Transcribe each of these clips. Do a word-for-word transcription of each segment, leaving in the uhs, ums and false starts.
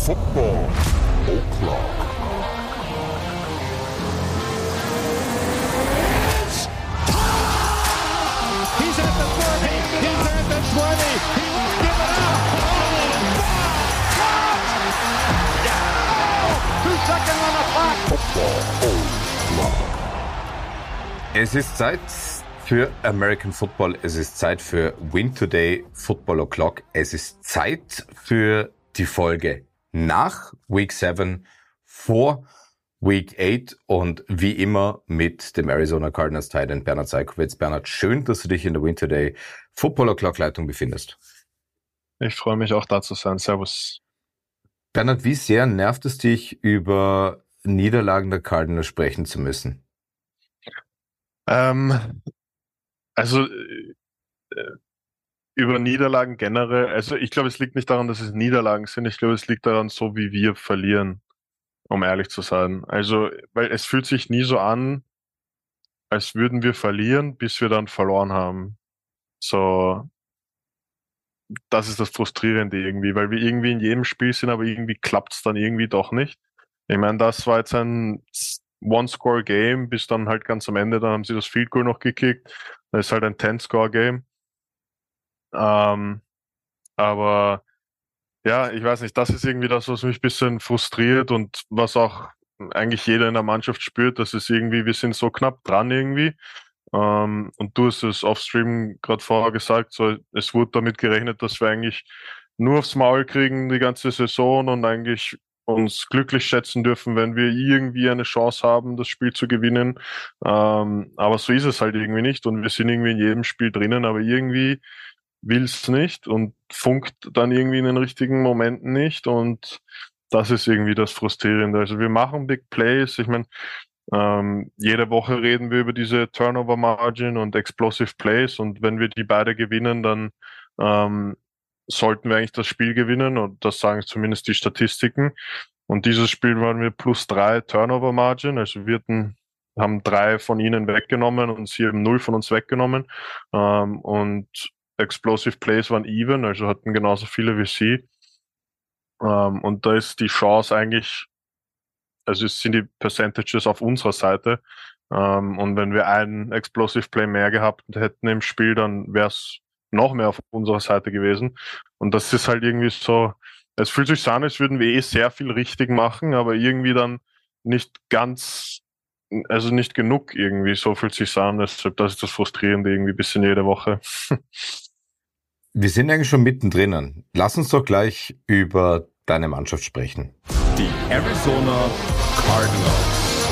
Football O'Clock. He's at the thirty, he's at the twenty, he won't give it up. Oh, two seconds on the clock. Football O'Clock. Es ist Zeit für American Football, es ist Zeit für Win Today Football O'Clock, es ist Zeit für die Folge nach Week sieben, vor Week acht und wie immer mit dem Arizona Cardinals Tight End Bernhard Seikowitz. Bernhard, schön, dass du dich in der Win Today Football O'Clock Leitung befindest. Ich freue mich auch da zu sein. Servus. Bernhard, wie sehr nervt es dich, über Niederlagen der Cardinals sprechen zu müssen? Ähm, also äh, über Niederlagen generell, also ich glaube, es liegt nicht daran, dass es Niederlagen sind. Ich glaube, es liegt daran, so wie wir verlieren, um ehrlich zu sein. Also, weil es fühlt sich nie so an, als würden wir verlieren, bis wir dann verloren haben. So, das ist das Frustrierende irgendwie, weil wir irgendwie in jedem Spiel sind, aber irgendwie klappt es dann irgendwie doch nicht. Ich meine, das war jetzt ein One-Score-Game, bis dann halt ganz am Ende, dann haben sie das Field Goal noch gekickt. Das ist halt ein Ten-Score-Game. Ähm, aber ja, ich weiß nicht, das ist irgendwie das, was mich ein bisschen frustriert und was auch eigentlich jeder in der Mannschaft spürt, dass es irgendwie, wir sind so knapp dran irgendwie. Ähm, und du hast es off-stream gerade vorher gesagt, so, es wurde damit gerechnet, dass wir eigentlich nur aufs Maul kriegen die ganze Saison und eigentlich uns glücklich schätzen dürfen, wenn wir irgendwie eine Chance haben, das Spiel zu gewinnen. Ähm, aber so ist es halt irgendwie nicht und wir sind irgendwie in jedem Spiel drinnen, aber irgendwie will's nicht und funkt dann irgendwie in den richtigen Momenten nicht und das ist irgendwie das Frustrierende. Also wir machen Big Plays, ich meine, ähm, jede Woche reden wir über diese Turnover Margin und Explosive Plays und wenn wir die beide gewinnen, dann ähm, sollten wir eigentlich das Spiel gewinnen und das sagen zumindest die Statistiken. Und dieses Spiel waren wir plus drei Turnover Margin, also wir hatten, haben drei von ihnen weggenommen und sie haben null von uns weggenommen. Ähm, und Explosive Plays waren even, also hatten genauso viele wie sie. Ähm, und da ist die Chance eigentlich, also es sind die Percentages auf unserer Seite. Ähm, und wenn wir einen Explosive Play mehr gehabt hätten im Spiel, dann wäre es noch mehr auf unserer Seite gewesen. Und das ist halt irgendwie so, es fühlt sich so an, als würden wir eh sehr viel richtig machen, aber irgendwie dann nicht ganz, also nicht genug irgendwie, so fühlt sich so an. Deshalb, das ist das Frustrierende irgendwie ein bisschen jede Woche. Wir sind eigentlich schon mittendrin. Lass uns doch gleich über deine Mannschaft sprechen. Die Arizona Cardinals.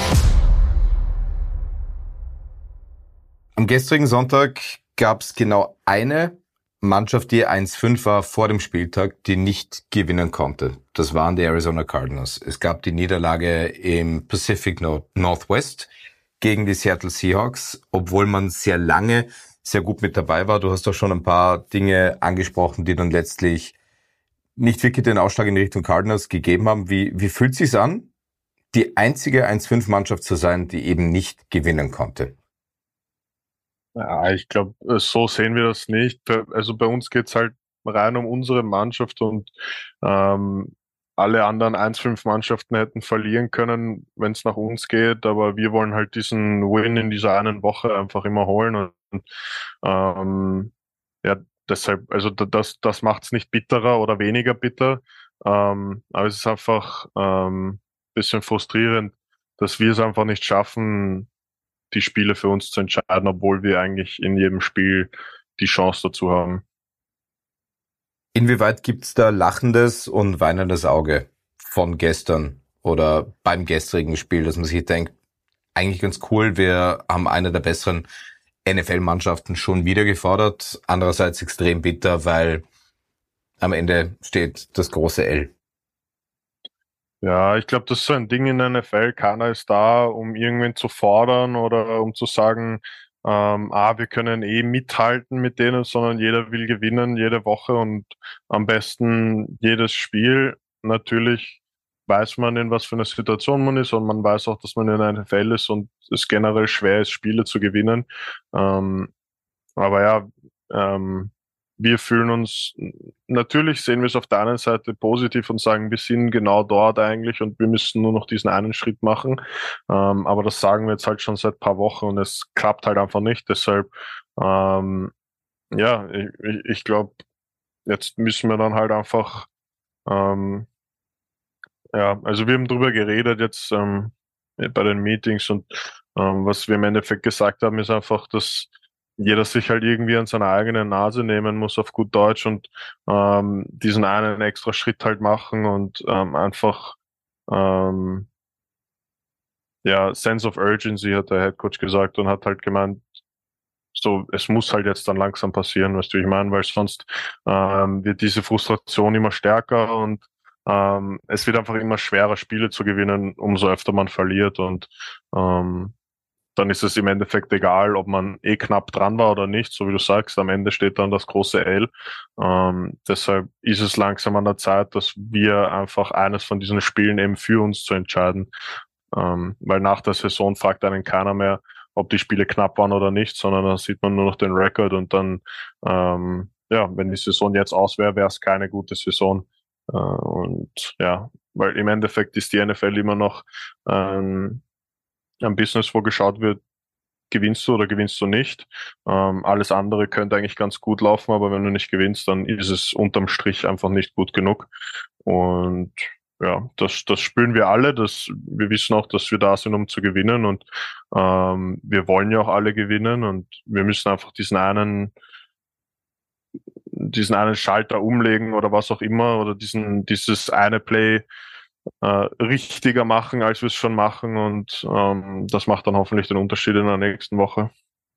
Am gestrigen Sonntag gab es genau eine Mannschaft, die eins fünf war vor dem Spieltag, die nicht gewinnen konnte. Das waren die Arizona Cardinals. Es gab die Niederlage im Pacific Northwest gegen die Seattle Seahawks, obwohl man sehr lange sehr gut mit dabei war. Du hast doch schon ein paar Dinge angesprochen, die dann letztlich nicht wirklich den Ausschlag in Richtung Cardinals gegeben haben. Wie, wie fühlt es sich an, die einzige eins fünf Mannschaft zu sein, die eben nicht gewinnen konnte? Ja, ich glaube, so sehen wir das nicht. Also bei uns geht's halt rein um unsere Mannschaft und ähm, alle anderen eins fünf Mannschaften hätten verlieren können, wenn es nach uns geht, aber wir wollen halt diesen Win in dieser einen Woche einfach immer holen und ähm, ja, deshalb, also das, das macht's nicht bitterer oder weniger bitter, ähm, aber es ist einfach ähm, bisschen frustrierend, dass wir es einfach nicht schaffen, die Spiele für uns zu entscheiden, obwohl wir eigentlich in jedem Spiel die Chance dazu haben. Inwieweit gibt's da lachendes und weinendes Auge von gestern oder beim gestrigen Spiel, dass man sich denkt, eigentlich ganz cool, wir haben eine der besseren N F L-Mannschaften schon wieder gefordert, andererseits extrem bitter, weil am Ende steht das große L. Ja, ich glaube, das ist so ein Ding in der N F L. Keiner ist da, um irgendwen zu fordern oder um zu sagen, ähm, ah, wir können eh mithalten mit denen, sondern jeder will gewinnen jede Woche und am besten jedes Spiel. Natürlich weiß man, in was für einer Situation man ist und man weiß auch, dass man in der N F L ist und es generell schwer ist, Spiele zu gewinnen. Ähm, aber ja, ähm, wir fühlen uns natürlich sehen wir es auf der einen Seite positiv und sagen, wir sind genau dort eigentlich und wir müssen nur noch diesen einen Schritt machen. Ähm, aber das sagen wir jetzt halt schon seit ein paar Wochen und es klappt halt einfach nicht. Deshalb, ähm, ja, ich, ich, ich glaube, jetzt müssen wir dann halt einfach, ähm, ja, also wir haben drüber geredet jetzt ähm, bei den Meetings und ähm, was wir im Endeffekt gesagt haben, ist einfach, dass jeder sich halt irgendwie an seine eigene Nase nehmen muss auf gut Deutsch und ähm, diesen einen extra Schritt halt machen und ähm, einfach ähm, ja, Sense of Urgency hat der Headcoach gesagt und hat halt gemeint, so, es muss halt jetzt dann langsam passieren, weißt du, wie ich meine, weil sonst ähm, wird diese Frustration immer stärker und ähm, es wird einfach immer schwerer, Spiele zu gewinnen, umso öfter man verliert und ähm, dann ist es im Endeffekt egal, ob man eh knapp dran war oder nicht, so wie du sagst, am Ende steht dann das große L. Ähm, deshalb ist es langsam an der Zeit, dass wir einfach eines von diesen Spielen eben für uns zu entscheiden, ähm, weil nach der Saison fragt einen keiner mehr, ob die Spiele knapp waren oder nicht, sondern dann sieht man nur noch den Rekord und dann, ähm, ja, wenn die Saison jetzt aus wäre, wäre es keine gute Saison. Äh, und ja, weil im Endeffekt ist die N F L immer noch ähm, ein Business, wo geschaut wird, gewinnst du oder gewinnst du nicht. Ähm, alles andere könnte eigentlich ganz gut laufen, aber wenn du nicht gewinnst, dann ist es unterm Strich einfach nicht gut genug. Und ja, das, das spüren wir alle. Das, wir wissen auch, dass wir da sind, um zu gewinnen. Und ähm, wir wollen ja auch alle gewinnen. Und wir müssen einfach diesen einen, diesen einen Schalter umlegen oder was auch immer oder diesen, dieses eine Play äh, richtiger machen, als wir es schon machen. Und ähm, das macht dann hoffentlich den Unterschied in der nächsten Woche.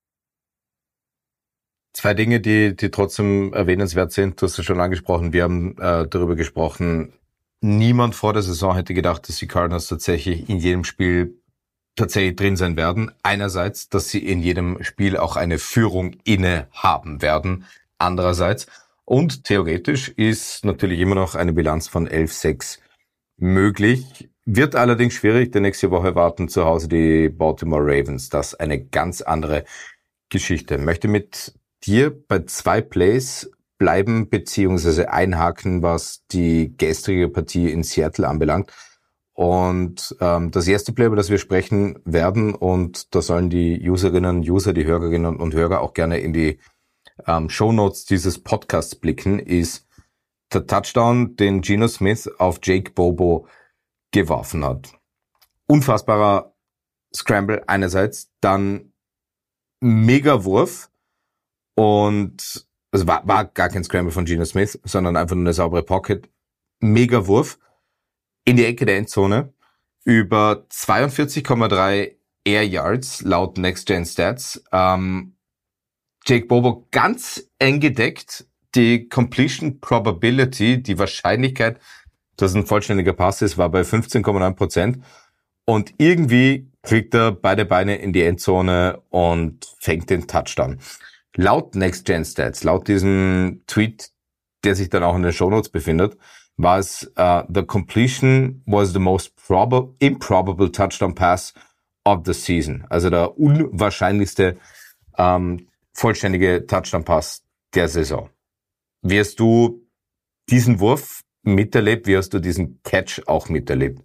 Zwei Dinge, die, die trotzdem erwähnenswert sind, du hast es schon angesprochen, wir haben äh, darüber gesprochen, niemand vor der Saison hätte gedacht, dass die Cardinals tatsächlich in jedem Spiel tatsächlich drin sein werden. Einerseits, dass sie in jedem Spiel auch eine Führung inne haben werden. Andererseits, und theoretisch ist natürlich immer noch eine Bilanz von elf sechs möglich. Wird allerdings schwierig, denn nächste Woche warten zu Hause die Baltimore Ravens. Das ist eine ganz andere Geschichte. Ich möchte mit dir bei zwei Plays bleiben beziehungsweise einhaken, was die gestrige Partie in Seattle anbelangt. Und ähm, das erste Play, über das wir sprechen werden, und da sollen die Userinnen und User, die Hörerinnen und Hörer auch gerne in die ähm, Shownotes dieses Podcasts blicken, ist der Touchdown, den Geno Smith auf Jake Bobo geworfen hat. Unfassbarer Scramble einerseits, dann mega Wurf und es war, war gar kein Scramble von Geno Smith, sondern einfach nur eine saubere Pocket. Mega Wurf in die Ecke der Endzone über zweiundvierzig Komma drei Air Yards laut Next Gen Stats. Ähm, Jake Bobo ganz eng gedeckt. Die Completion Probability, die Wahrscheinlichkeit, dass ein vollständiger Pass ist, war bei fünfzehn Komma neun Prozent. Und irgendwie kriegt er beide Beine in die Endzone und fängt den Touchdown. Laut Next Gen Stats, laut diesem Tweet, der sich dann auch in den Shownotes befindet, war es uh, the completion was the most probable, improbable touchdown pass of the season. Also der unwahrscheinlichste ähm, vollständige Touchdown Pass der Saison. Wie hast du diesen Wurf miterlebt? Wie hast du diesen Catch auch miterlebt?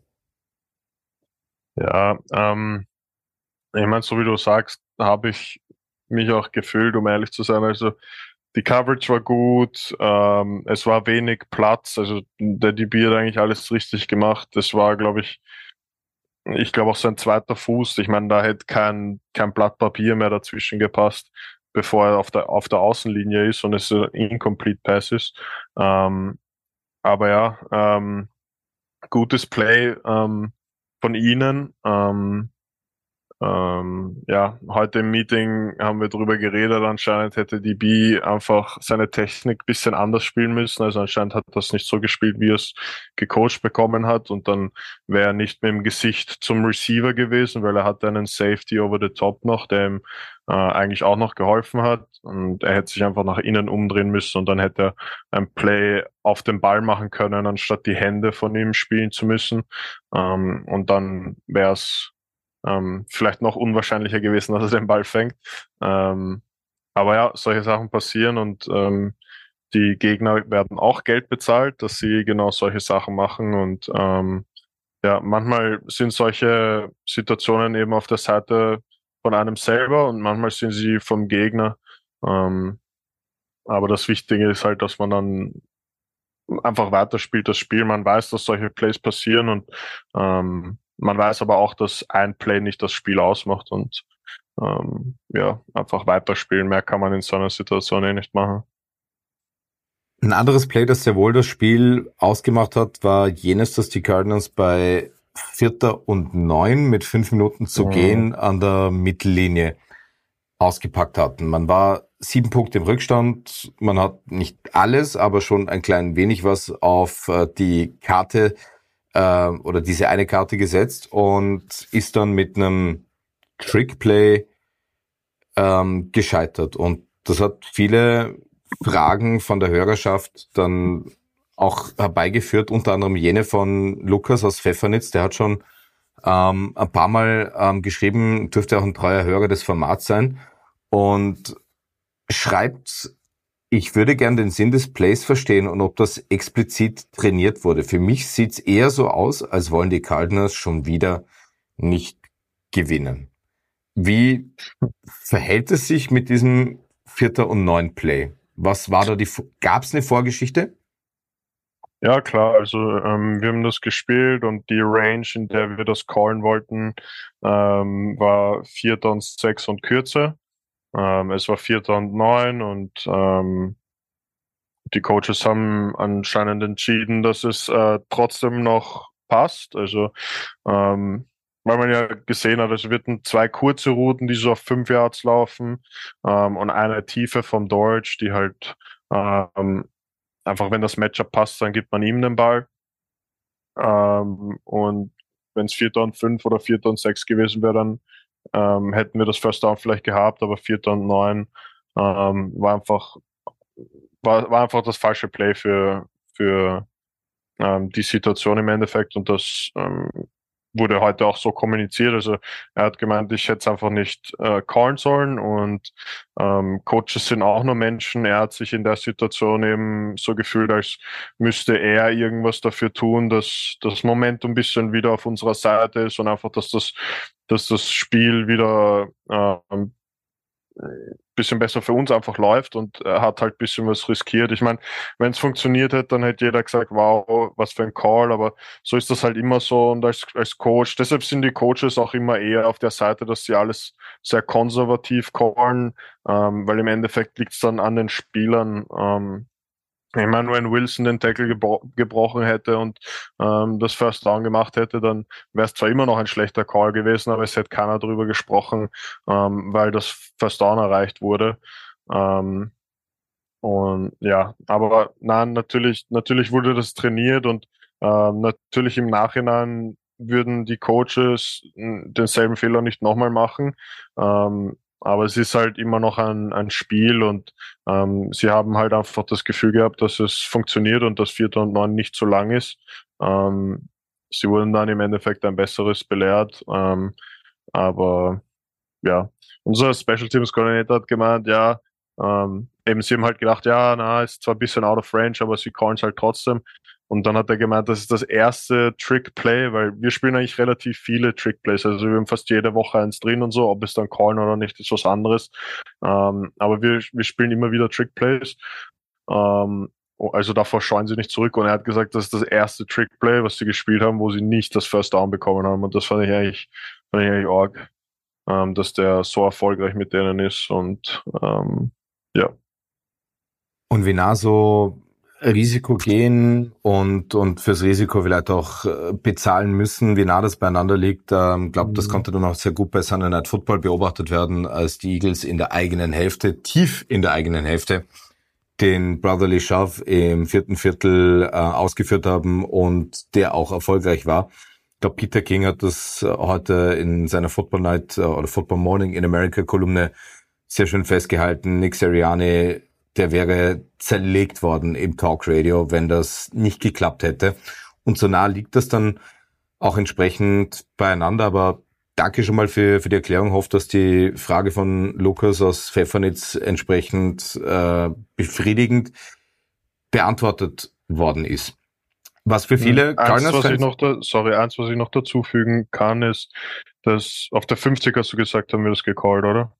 Ja, ähm, ich meine, so wie du sagst, habe ich mich auch gefühlt, um ehrlich zu sein. Also die Coverage war gut, ähm, es war wenig Platz, also der D B hat eigentlich alles richtig gemacht. Das war, glaube ich, ich glaube auch sein zweiter Fuß. Ich meine, da hätte kein kein Blatt Papier mehr dazwischen gepasst, bevor er auf der auf der Außenlinie ist und es ein Incomplete Pass ist. Ähm, aber ja, ähm, gutes Play ähm, von ihnen. Ähm, Ähm, ja, heute im Meeting haben wir drüber geredet. Anscheinend hätte D B einfach seine Technik bisschen anders spielen müssen. Also anscheinend hat das nicht so gespielt, wie er es gecoacht bekommen hat. Und dann wäre er nicht mit dem Gesicht zum Receiver gewesen, weil er hatte einen Safety over the top noch, der ihm äh, eigentlich auch noch geholfen hat. Und er hätte sich einfach nach innen umdrehen müssen und dann hätte er ein Play auf den Ball machen können, anstatt die Hände von ihm spielen zu müssen. Ähm, und dann wäre es Ähm, vielleicht noch unwahrscheinlicher gewesen, dass er den Ball fängt. Ähm, aber ja, solche Sachen passieren und ähm, die Gegner werden auch Geld bezahlt, dass sie genau solche Sachen machen. Und ähm, ja, manchmal sind solche Situationen eben auf der Seite von einem selber und manchmal sind sie vom Gegner. Ähm, aber das Wichtige ist halt, dass man dann einfach weiterspielt das Spiel. Man weiß, dass solche Plays passieren und ähm, man weiß aber auch, dass ein Play nicht das Spiel ausmacht und ähm, ja, einfach weiterspielen. Mehr kann man in so einer Situation eh nicht machen. Ein anderes Play, das sehr wohl das Spiel ausgemacht hat, war jenes, dass die Cardinals bei Vierter und Neun mit fünf Minuten zu mhm. gehen an der Mittellinie ausgepackt hatten. Man war sieben Punkte im Rückstand. Man hat nicht alles, aber schon ein klein wenig was auf die Karte äh, oder diese eine Karte gesetzt und ist dann mit einem Trickplay ähm, gescheitert. Und das hat viele Fragen von der Hörerschaft dann auch herbeigeführt, unter anderem jene von Lukas aus Pfeffernitz, der hat schon ähm, ein paar Mal ähm, geschrieben, dürfte auch ein treuer Hörer des Formats sein, und schreibt, ich würde gern den Sinn des Plays verstehen und ob das explizit trainiert wurde. Für mich sieht's eher so aus, als wollen die Cardinals schon wieder nicht gewinnen. Wie verhält es sich mit diesem Vierter und Neun Play? Was war da die, gab's eine Vorgeschichte? Ja, klar, also ähm, wir haben das gespielt und die Range, in der wir das callen wollten, ähm, war Vierter und Sechs und kürzer. Ähm, es war Vierter und Neun und ähm, die Coaches haben anscheinend entschieden, dass es äh, trotzdem noch passt. Also ähm, weil man ja gesehen hat, es wird zwei kurze Routen, die so auf fünf Yards laufen ähm, und eine tiefe vom Dortch, die halt ähm, einfach, wenn das Matchup passt, dann gibt man ihm den Ball. Ähm, und wenn es Vierter und Fünf oder Vierter und Sechs gewesen wäre, dann ähm, hätten wir das First Down vielleicht gehabt, aber Vierter und Neun ähm, war einfach war, war einfach das falsche Play für für ähm, die Situation im Endeffekt, und das ähm, wurde heute auch so kommuniziert. Also er hat gemeint, ich hätte es einfach nicht äh, callen sollen, und ähm, Coaches sind auch nur Menschen. Er hat sich in der Situation eben so gefühlt, als müsste er irgendwas dafür tun, dass das Momentum ein bisschen wieder auf unserer Seite ist und einfach, dass das, dass das Spiel wieder ähm, bisschen besser für uns einfach läuft, und er hat halt ein bisschen was riskiert. Ich meine, wenn es funktioniert hätte, dann hätte jeder gesagt, wow, was für ein Call, aber so ist das halt immer so, und als, als Coach, deshalb sind die Coaches auch immer eher auf der Seite, dass sie alles sehr konservativ callen, ähm, weil im Endeffekt liegt es dann an den Spielern. Ähm, ich meine, wenn Wilson den Tackle gebro- gebrochen hätte und ähm, das First Down gemacht hätte, dann wäre es zwar immer noch ein schlechter Call gewesen, aber es hätte keiner drüber gesprochen, ähm, weil das First Down erreicht wurde. Ähm, und ja, aber nein, natürlich, natürlich wurde das trainiert, und ähm, natürlich im Nachhinein würden die Coaches denselben Fehler nicht nochmal machen. Ähm, aber es ist halt immer noch ein, ein Spiel, und ähm, sie haben halt einfach das Gefühl gehabt, dass es funktioniert und dass Vierter und Neun nicht zu lang ist. Ähm, sie wurden dann im Endeffekt ein besseres belehrt. Ähm, aber ja, unser Special Teams Coordinator hat gemeint, ja, ähm, eben sie haben halt gedacht, ja, na, ist zwar ein bisschen out of range, aber sie callen es halt trotzdem. Und dann hat er gemeint, das ist das erste Trick-Play, weil wir spielen eigentlich relativ viele Trick-Plays. Also wir haben fast jede Woche eins drin und so. Ob es dann callen oder nicht, ist was anderes. Ähm, aber wir, wir spielen immer wieder Trick-Plays. Ähm, also davor scheuen sie nicht zurück. Und er hat gesagt, das ist das erste Trick-Play, was sie gespielt haben, wo sie nicht das First Down bekommen haben. Und das fand ich eigentlich, fand ich eigentlich arg, ähm, dass der so erfolgreich mit denen ist. Und ähm, ja. Und wie nah so Risiko gehen und und fürs Risiko vielleicht auch bezahlen müssen, wie nah das beieinander liegt. Ähm, glaube, das konnte dann auch sehr gut bei Sunday Night Football beobachtet werden, als die Eagles in der eigenen Hälfte, tief in der eigenen Hälfte, den Brotherly Shove im vierten Viertel äh, ausgeführt haben und der auch erfolgreich war. Ich glaube, Peter King hat das heute in seiner Football Night äh, oder Football Morning in America Kolumne sehr schön festgehalten. Nick Sirianni, der wäre zerlegt worden im Talkradio, wenn das nicht geklappt hätte. Und so nah liegt das dann auch entsprechend beieinander. Aber danke schon mal für, für die Erklärung. Hoffe, dass die Frage von Lukas aus Pfeffernitz entsprechend äh, befriedigend beantwortet worden ist. Was für viele eins, was ich Cardinals-Fans... noch da, sorry, eins, was ich noch dazufügen kann, ist, dass auf der fünfzig hast du gesagt, haben wir das gecallt, oder?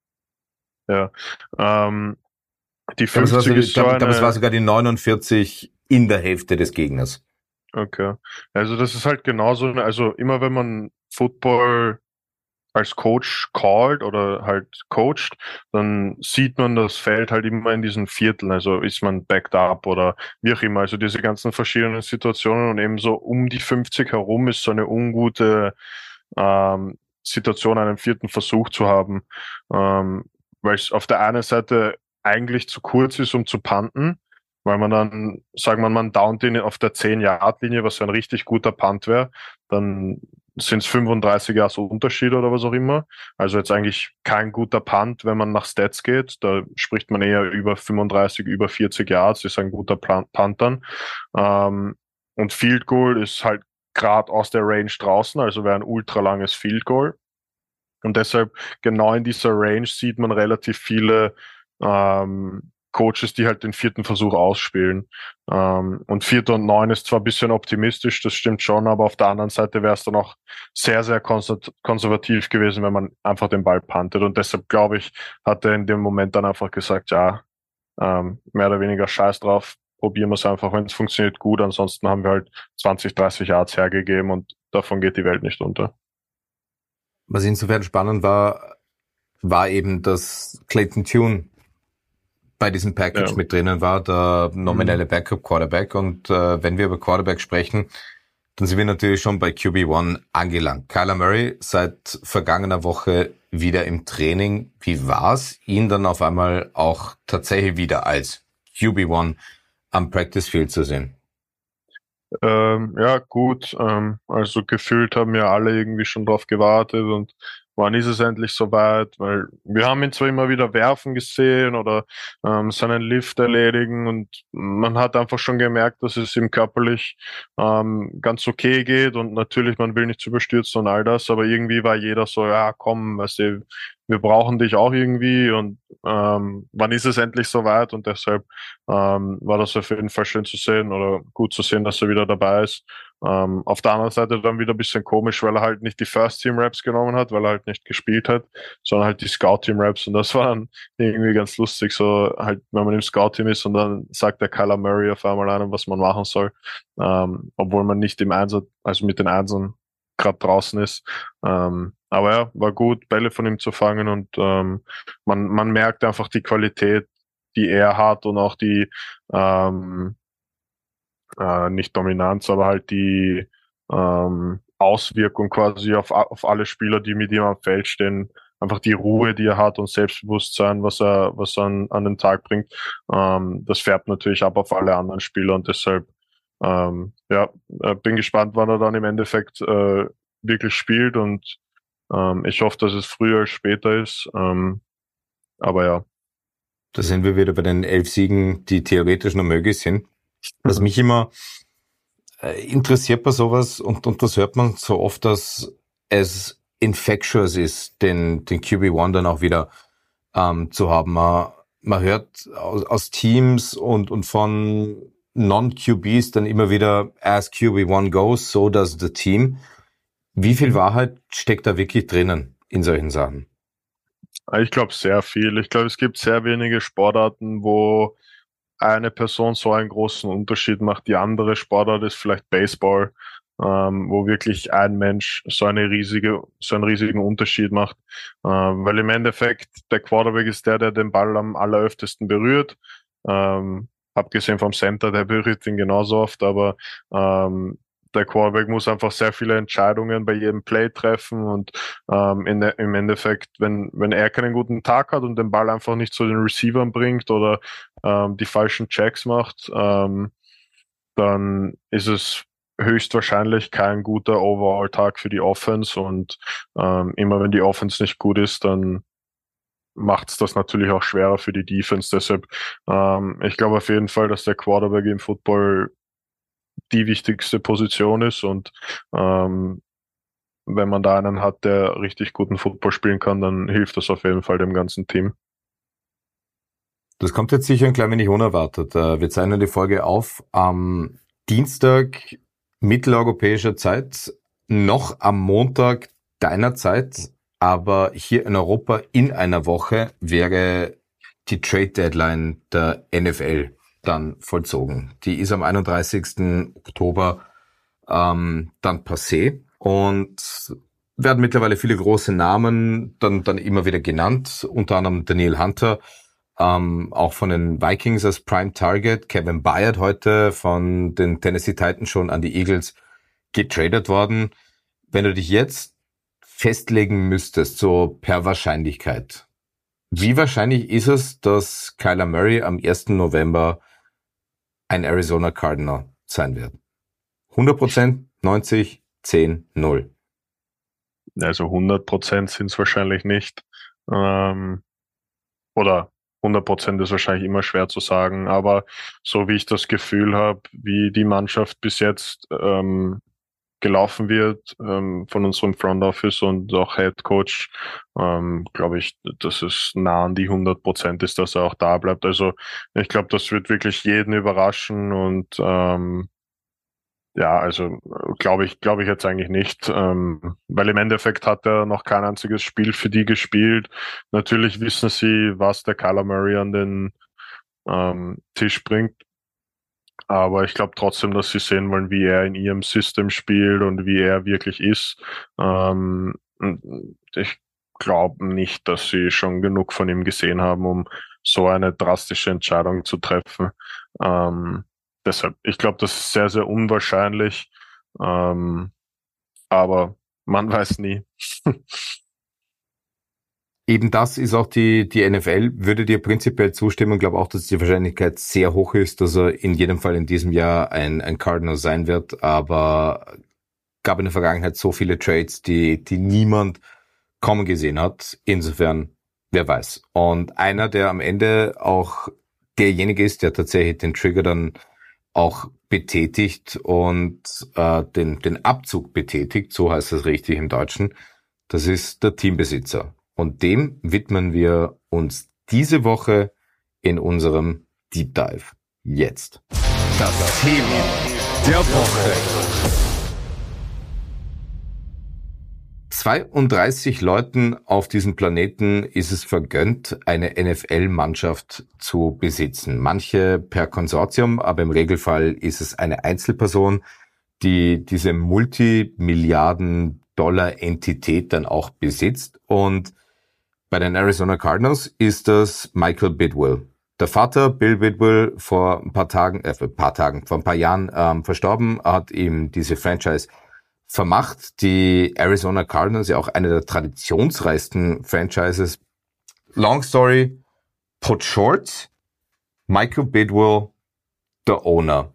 Ja. Ähm, die Ich glaube, es war, so, fünfzig ich ist so glaube, ich glaube, es war eine, sogar die neunundvierzig in der Hälfte des Gegners. okay. Also das ist halt genauso, eine- also immer wenn man Football als Coach callt oder halt coacht, dann sieht man das Feld halt immer in diesen Vierteln. Also ist man backed up oder wie auch immer. Also diese ganzen verschiedenen Situationen und eben so um die fünfzig herum ist so eine ungute ähm, Situation, einen vierten Versuch zu haben, ähm, weil es auf der einen Seite eigentlich zu kurz ist, um zu punten, weil man dann, sagen wir mal, man downt ihn auf der zehn-Yard-Linie, was so ein richtig guter Punt wäre, dann sind es fünfunddreißig Yards Unterschied oder was auch immer. Also jetzt eigentlich kein guter Punt, wenn man nach Stats geht. Da spricht man eher über fünfunddreißig, über vierzig Yards, ist ein guter Punt dann. Ähm, und Field Goal ist halt gerade aus der Range draußen, also wäre ein ultra langes Field Goal. Und deshalb genau in dieser Range sieht man relativ viele ähm, Coaches, die halt den vierten Versuch ausspielen. Ähm, und vierter und neun ist zwar ein bisschen optimistisch, das stimmt schon, aber auf der anderen Seite wäre es dann auch sehr, sehr konservativ gewesen, wenn man einfach den Ball puntet. Und deshalb, glaube ich, hat er in dem Moment dann einfach gesagt, ja, ähm, mehr oder weniger Scheiß drauf, probieren wir es einfach, wenn es funktioniert, gut. Ansonsten haben wir halt zwanzig, dreißig Yards hergegeben und davon geht die Welt nicht unter. Was insofern spannend war, war eben, dass Clayton Tune bei diesem Package Ja. mit drinnen war, der nominelle Mhm. Backup-Quarterback. Und äh, wenn wir über Quarterback sprechen, dann sind wir natürlich schon bei Q B eins angelangt. Kyler Murray seit vergangener Woche wieder im Training. Wie war's, ihn dann auf einmal auch tatsächlich wieder als Q B eins am Practice Field zu sehen? Ähm, ja, gut. Ähm, also gefühlt haben ja alle irgendwie schon drauf gewartet und wann ist es endlich soweit? Weil wir haben ihn zwar immer wieder werfen gesehen oder ähm, seinen Lift erledigen und man hat einfach schon gemerkt, dass es ihm körperlich ähm, ganz okay geht und natürlich, man will nicht zu überstürzen und all das, aber irgendwie war jeder so, ja komm, weißt du, wir brauchen dich auch irgendwie und ähm, wann ist es endlich soweit? Und deshalb ähm, war das auf jeden Fall schön zu sehen oder gut zu sehen, dass er wieder dabei ist. Ähm, auf der anderen Seite dann wieder ein bisschen komisch, weil er halt nicht die First-Team-Raps genommen hat, weil er halt nicht gespielt hat, sondern halt die Scout-Team-Raps und das war dann irgendwie ganz lustig, so halt, wenn man im Scout-Team ist und dann sagt der Kyler Murray auf einmal einem, was man machen soll, ähm, obwohl man nicht im Einsatz, also mit den Einsern gerade draußen ist. Ähm, aber ja, war gut, Bälle von ihm zu fangen und ähm, man, man merkt einfach die Qualität, die er hat und auch die ähm, äh, nicht Dominanz, aber halt die ähm, Auswirkung quasi auf, auf alle Spieler, die mit ihm am Feld stehen. Einfach die Ruhe, die er hat und Selbstbewusstsein, was er, was er an, an den Tag bringt. Ähm, das färbt natürlich ab auf alle anderen Spieler und deshalb, ähm, ja, äh, bin gespannt, wann er dann im Endeffekt äh, wirklich spielt und ähm, ich hoffe, dass es früher als später ist. Ähm, aber ja. Da sind wir wieder bei den elf Siegen, die theoretisch noch möglich sind. Was mich immer äh, interessiert bei sowas, und, und das hört man so oft, dass es infectious ist, den, den Q B eins dann auch wieder ähm, zu haben. Man, man hört aus, aus Teams und, und von Non-Q Bs dann immer wieder, as Q B eins goes, so does the team. Wie viel Wahrheit steckt da wirklich drinnen in solchen Sachen? Ich glaube sehr viel. Ich glaube, es gibt sehr wenige Sportarten, wo eine Person so einen großen Unterschied macht. Die andere Sportart ist vielleicht Baseball, ähm, wo wirklich ein Mensch so eine riesige, so einen riesigen Unterschied macht. Ähm, weil im Endeffekt der Quarterback ist der, der den Ball am alleröftesten berührt. Ähm, abgesehen vom Center, der berührt ihn genauso oft, aber ähm, der Quarterback muss einfach sehr viele Entscheidungen bei jedem Play treffen und ähm, in der, im Endeffekt, wenn, wenn er keinen guten Tag hat und den Ball einfach nicht zu den Receivern bringt oder ähm, die falschen Checks macht, ähm, dann ist es höchstwahrscheinlich kein guter Overall-Tag für die Offense und ähm, immer wenn die Offense nicht gut ist, dann macht es das natürlich auch schwerer für die Defense. Deshalb, ähm, ich glaube auf jeden Fall, dass der Quarterback im Football die wichtigste Position ist und ähm, wenn man da einen hat, der richtig guten Football spielen kann, dann hilft das auf jeden Fall dem ganzen Team. Das kommt jetzt sicher ein klein wenig unerwartet. Wir zeichnen die Folge auf am Dienstag mitteleuropäischer Zeit, noch am Montag deiner Zeit, aber hier in Europa in einer Woche wäre die Trade Deadline der N F L dann vollzogen. Die ist am einunddreißigsten Oktober ähm, dann passé und werden mittlerweile viele große Namen dann dann immer wieder genannt, unter anderem Daniel Hunter, ähm, auch von den Vikings als Prime Target, Kevin Byard heute von den Tennessee Titans schon an die Eagles getradet worden. Wenn du dich jetzt festlegen müsstest, so per Wahrscheinlichkeit, wie wahrscheinlich ist es, dass Kyler Murray am ersten November ein Arizona Cardinal sein wird? hundert Prozent, neunzig, zehn, null. Also hundert Prozent sind es wahrscheinlich nicht. Ähm, oder hundert Prozent ist wahrscheinlich immer schwer zu sagen, aber so wie ich das Gefühl habe, wie die Mannschaft bis jetzt ähm, gelaufen wird ähm, von unserem Front Office und auch Head Coach, ähm, glaube ich, dass es nah an die hundert Prozent ist, dass er auch da bleibt. Also ich glaube, das wird wirklich jeden überraschen und ähm, ja, also glaube ich, glaube ich jetzt eigentlich nicht, ähm, weil im Endeffekt hat er noch kein einziges Spiel für die gespielt. Natürlich wissen sie, was der Kyler Murray an den ähm, Tisch bringt, aber ich glaube trotzdem, dass sie sehen wollen, wie er in ihrem System spielt und wie er wirklich ist. Ähm, ich glaube nicht, dass sie schon genug von ihm gesehen haben, um so eine drastische Entscheidung zu treffen. Ähm, Deshalb, ich glaube, das ist sehr, sehr unwahrscheinlich, ähm, aber man weiß nie. Eben das ist auch die die N F L, würde dir prinzipiell zustimmen und glaube auch, dass die Wahrscheinlichkeit sehr hoch ist, dass er in jedem Fall in diesem Jahr ein, ein Cardinal sein wird, aber gab in der Vergangenheit so viele Trades, die die niemand kommen gesehen hat. Insofern, wer weiß. Und einer, der am Ende auch derjenige ist, der tatsächlich den Trigger dann auch betätigt und äh, den den Abzug betätigt, so heißt es richtig im Deutschen, das ist der Teambesitzer. Und dem widmen wir uns diese Woche in unserem Deep Dive. Jetzt. Das Thema der Woche. zweiunddreißig Leuten auf diesem Planeten ist es vergönnt, eine N F L-Mannschaft zu besitzen. Manche per Konsortium, aber im Regelfall ist es eine Einzelperson, die diese Multimilliarden-Dollar-Entität dann auch besitzt. Und bei den Arizona Cardinals ist das Michael Bidwill. Der Vater, Bill Bidwill, vor ein paar Tagen, äh, vor ein paar Tagen, vor ein paar Jahren ähm, verstorben, hat ihm diese Franchise vermacht. Die Arizona Cardinals, ja auch eine der traditionsreichsten Franchises. Long story, put short, Michael Bidwill, der Owner.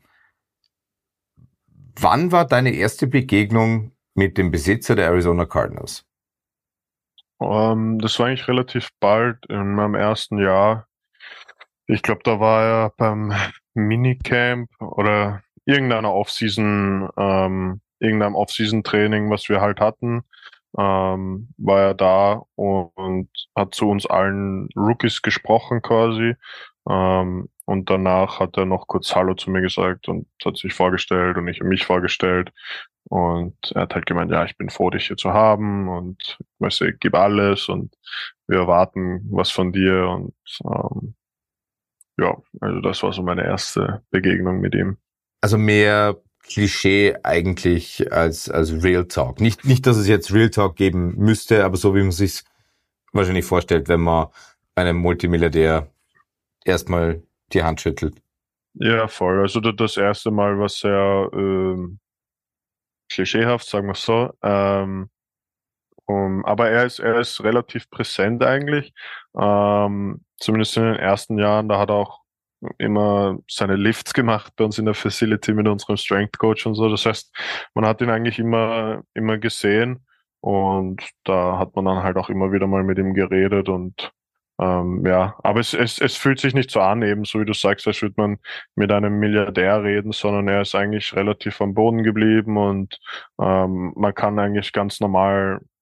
Wann war deine erste Begegnung mit dem Besitzer der Arizona Cardinals? Um, das war eigentlich relativ bald in meinem ersten Jahr. Ich glaube, da war er beim Minicamp oder irgendeiner Offseason, ähm, irgendeinem Off-Season-Training, was wir halt hatten, ähm, war er da und, und hat zu uns allen Rookies gesprochen quasi. Ähm, und danach hat er noch kurz Hallo zu mir gesagt und hat sich vorgestellt und ich habe mich vorgestellt. Und er hat halt gemeint, ja, ich bin froh, dich hier zu haben und weißt du, ich gebe alles und wir erwarten was von dir. Und ähm, ja, also das war so meine erste Begegnung mit ihm. Also mehr Klischee eigentlich als als Real Talk. Nicht nicht, dass es jetzt Real Talk geben müsste, aber so wie man sich wahrscheinlich vorstellt, wenn man einem Multimilliardär erstmal die Hand schüttelt. Ja, voll. Also das erste Mal war sehr ähm, klischeehaft, sagen wir so. Ähm, um, aber er ist er ist relativ präsent eigentlich. Ähm, zumindest in den ersten Jahren. Da hat er auch immer seine Lifts gemacht bei uns in der Facility mit unserem Strength Coach und so. Das heißt, man hat ihn eigentlich immer, immer gesehen und da hat man dann halt auch immer wieder mal mit ihm geredet und ähm, ja, aber es, es, es fühlt sich nicht so an, eben so wie du sagst, als würde man mit einem Milliardär reden, sondern er ist eigentlich relativ am Boden geblieben und ähm, man kann eigentlich ganz normal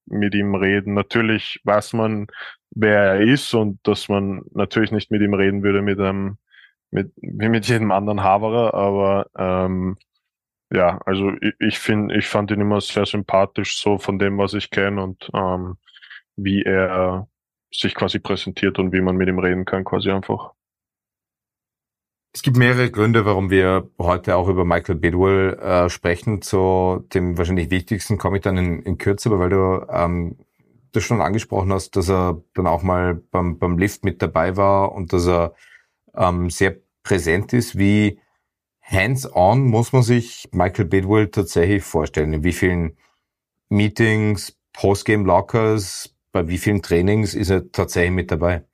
mit ihm reden. Natürlich weiß man, wer er ist und dass man natürlich nicht mit ihm reden würde mit einem, mit, wie mit jedem anderen Haberer, aber ähm, ja, also ich, ich finde, ich fand ihn immer sehr sympathisch, so von dem, was ich kenne und ähm, wie er sich quasi präsentiert und wie man mit ihm reden kann, quasi einfach. Es gibt mehrere Gründe, warum wir heute auch über Michael Bidwill äh, sprechen. Zu dem wahrscheinlich wichtigsten komme ich dann in, in Kürze, aber weil du ähm, das schon angesprochen hast, dass er dann auch mal beim, beim Lift mit dabei war und dass er ähm, sehr präsent ist. Wie hands-on muss man sich Michael Bidwill tatsächlich vorstellen? In wie vielen Meetings, Postgame-Lockers, bei wie vielen Trainings ist er tatsächlich mit dabei?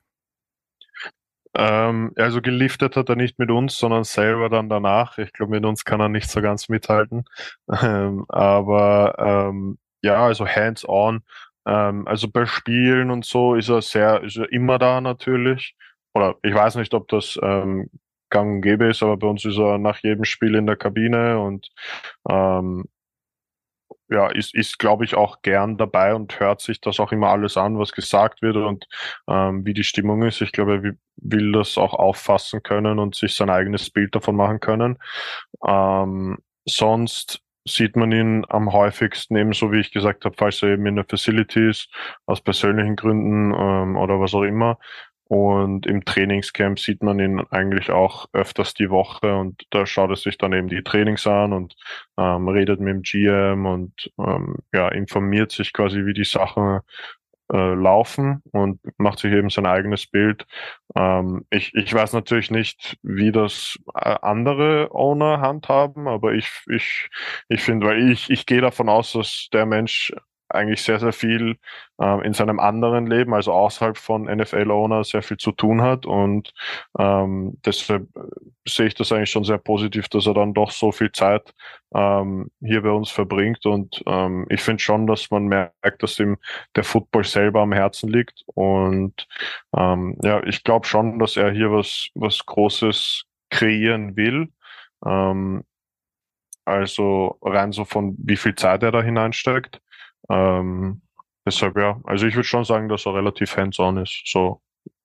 Ähm, also geliftet hat er nicht mit uns, sondern selber dann danach. Ich glaube, mit uns kann er nicht so ganz mithalten. Ähm, aber ähm, ja, also hands-on. Ähm, also bei Spielen und so ist er sehr, ist er immer da natürlich. Oder ich weiß nicht, ob das ähm, gang und gäbe ist, aber bei uns ist er nach jedem Spiel in der Kabine und ähm, ja, ist, ist glaube ich, auch gern dabei und hört sich das auch immer alles an, was gesagt wird und ähm, wie die Stimmung ist. Ich glaube, er wi- will das auch auffassen können und sich sein eigenes Bild davon machen können. Ähm, sonst sieht man ihn am häufigsten ebenso, wie ich gesagt habe, falls er eben in der Facility ist, aus persönlichen Gründen ähm, oder was auch immer. Und im Trainingscamp sieht man ihn eigentlich auch öfters die Woche und da schaut er sich dann eben die Trainings an und ähm, redet mit dem G M und ähm, ja, informiert sich quasi, wie die Sachen äh, laufen und macht sich eben sein eigenes Bild. Ähm, ich, ich weiß natürlich nicht, wie das äh, andere Owner handhaben, aber ich, ich, ich finde, weil ich, ich gehe davon aus, dass der Mensch eigentlich sehr, sehr viel ähm, in seinem anderen Leben, also außerhalb von N F L-Owner, sehr viel zu tun hat und ähm, deshalb sehe ich das eigentlich schon sehr positiv, dass er dann doch so viel Zeit ähm, hier bei uns verbringt und ähm, ich finde schon, dass man merkt, dass ihm der Football selber am Herzen liegt und ähm, ja, ich glaube schon, dass er hier was, was Großes kreieren will. Ähm, also rein so von wie viel Zeit er da hineinsteckt. Ähm, deshalb ja, also ich würde schon sagen, dass er relativ hands-on ist. So.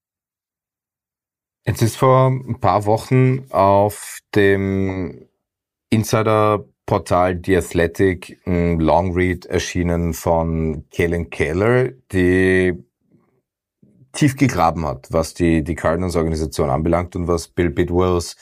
Jetzt ist vor ein paar Wochen auf dem Insider-Portal The Athletic ein Longread erschienen von Kalen Keller, die tief gegraben hat, was die, die Cardinals-Organisation anbelangt und was Bill Bidwills,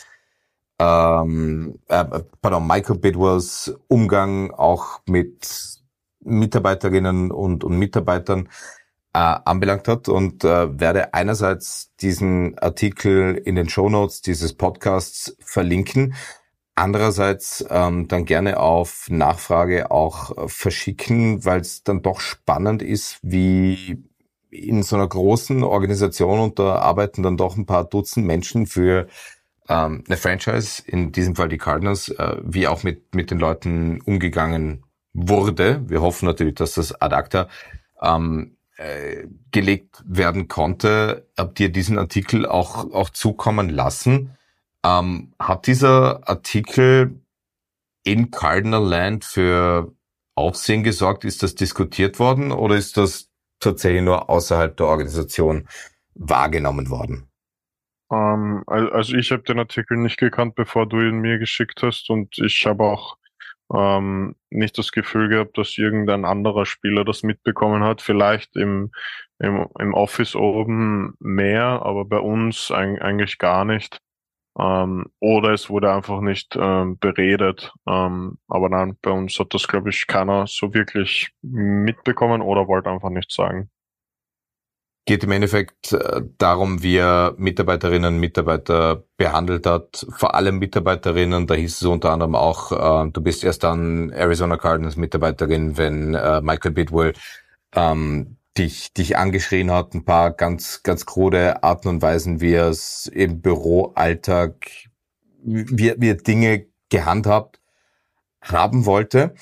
ähm, äh, pardon, Michael Bidwills Umgang auch mit Mitarbeiterinnen und, und Mitarbeitern äh, anbelangt hat und äh, werde einerseits diesen Artikel in den Shownotes dieses Podcasts verlinken, andererseits ähm, dann gerne auf Nachfrage auch äh, verschicken, weil es dann doch spannend ist, wie in so einer großen Organisation, und da arbeiten dann doch ein paar Dutzend Menschen für ähm, eine Franchise, in diesem Fall die Cardinals, äh, wie auch mit mit den Leuten umgegangen wurde. Wir hoffen natürlich, dass das ad acta ähm, äh, gelegt werden konnte. Habt ihr diesen Artikel auch auch zukommen lassen? Ähm, hat dieser Artikel in Cardinal Land für Aufsehen gesorgt? Ist das diskutiert worden oder ist das tatsächlich nur außerhalb der Organisation wahrgenommen worden? Ähm, al- also ich habe den Artikel nicht gekannt, bevor du ihn mir geschickt hast und ich habe auch ähm, nicht das Gefühl gehabt, dass irgendein anderer Spieler das mitbekommen hat. Vielleicht im, im, im Office oben mehr, aber bei uns eig- eigentlich gar nicht. Ähm, oder es wurde einfach nicht ähm, beredet. Ähm, aber nein, bei uns hat das, glaube ich, keiner so wirklich mitbekommen oder wollte einfach nichts sagen. Geht im Endeffekt äh, darum, wie er Mitarbeiterinnen und Mitarbeiter behandelt hat. Vor allem Mitarbeiterinnen, da hieß es unter anderem auch, äh, du bist erst dann Arizona Cardinals Mitarbeiterin, wenn äh, Michael Bidwill ähm, dich dich angeschrien hat. Ein paar ganz ganz krude Arten und Weisen, wie er es im Büroalltag, wie, wie er Dinge gehandhabt haben wollte.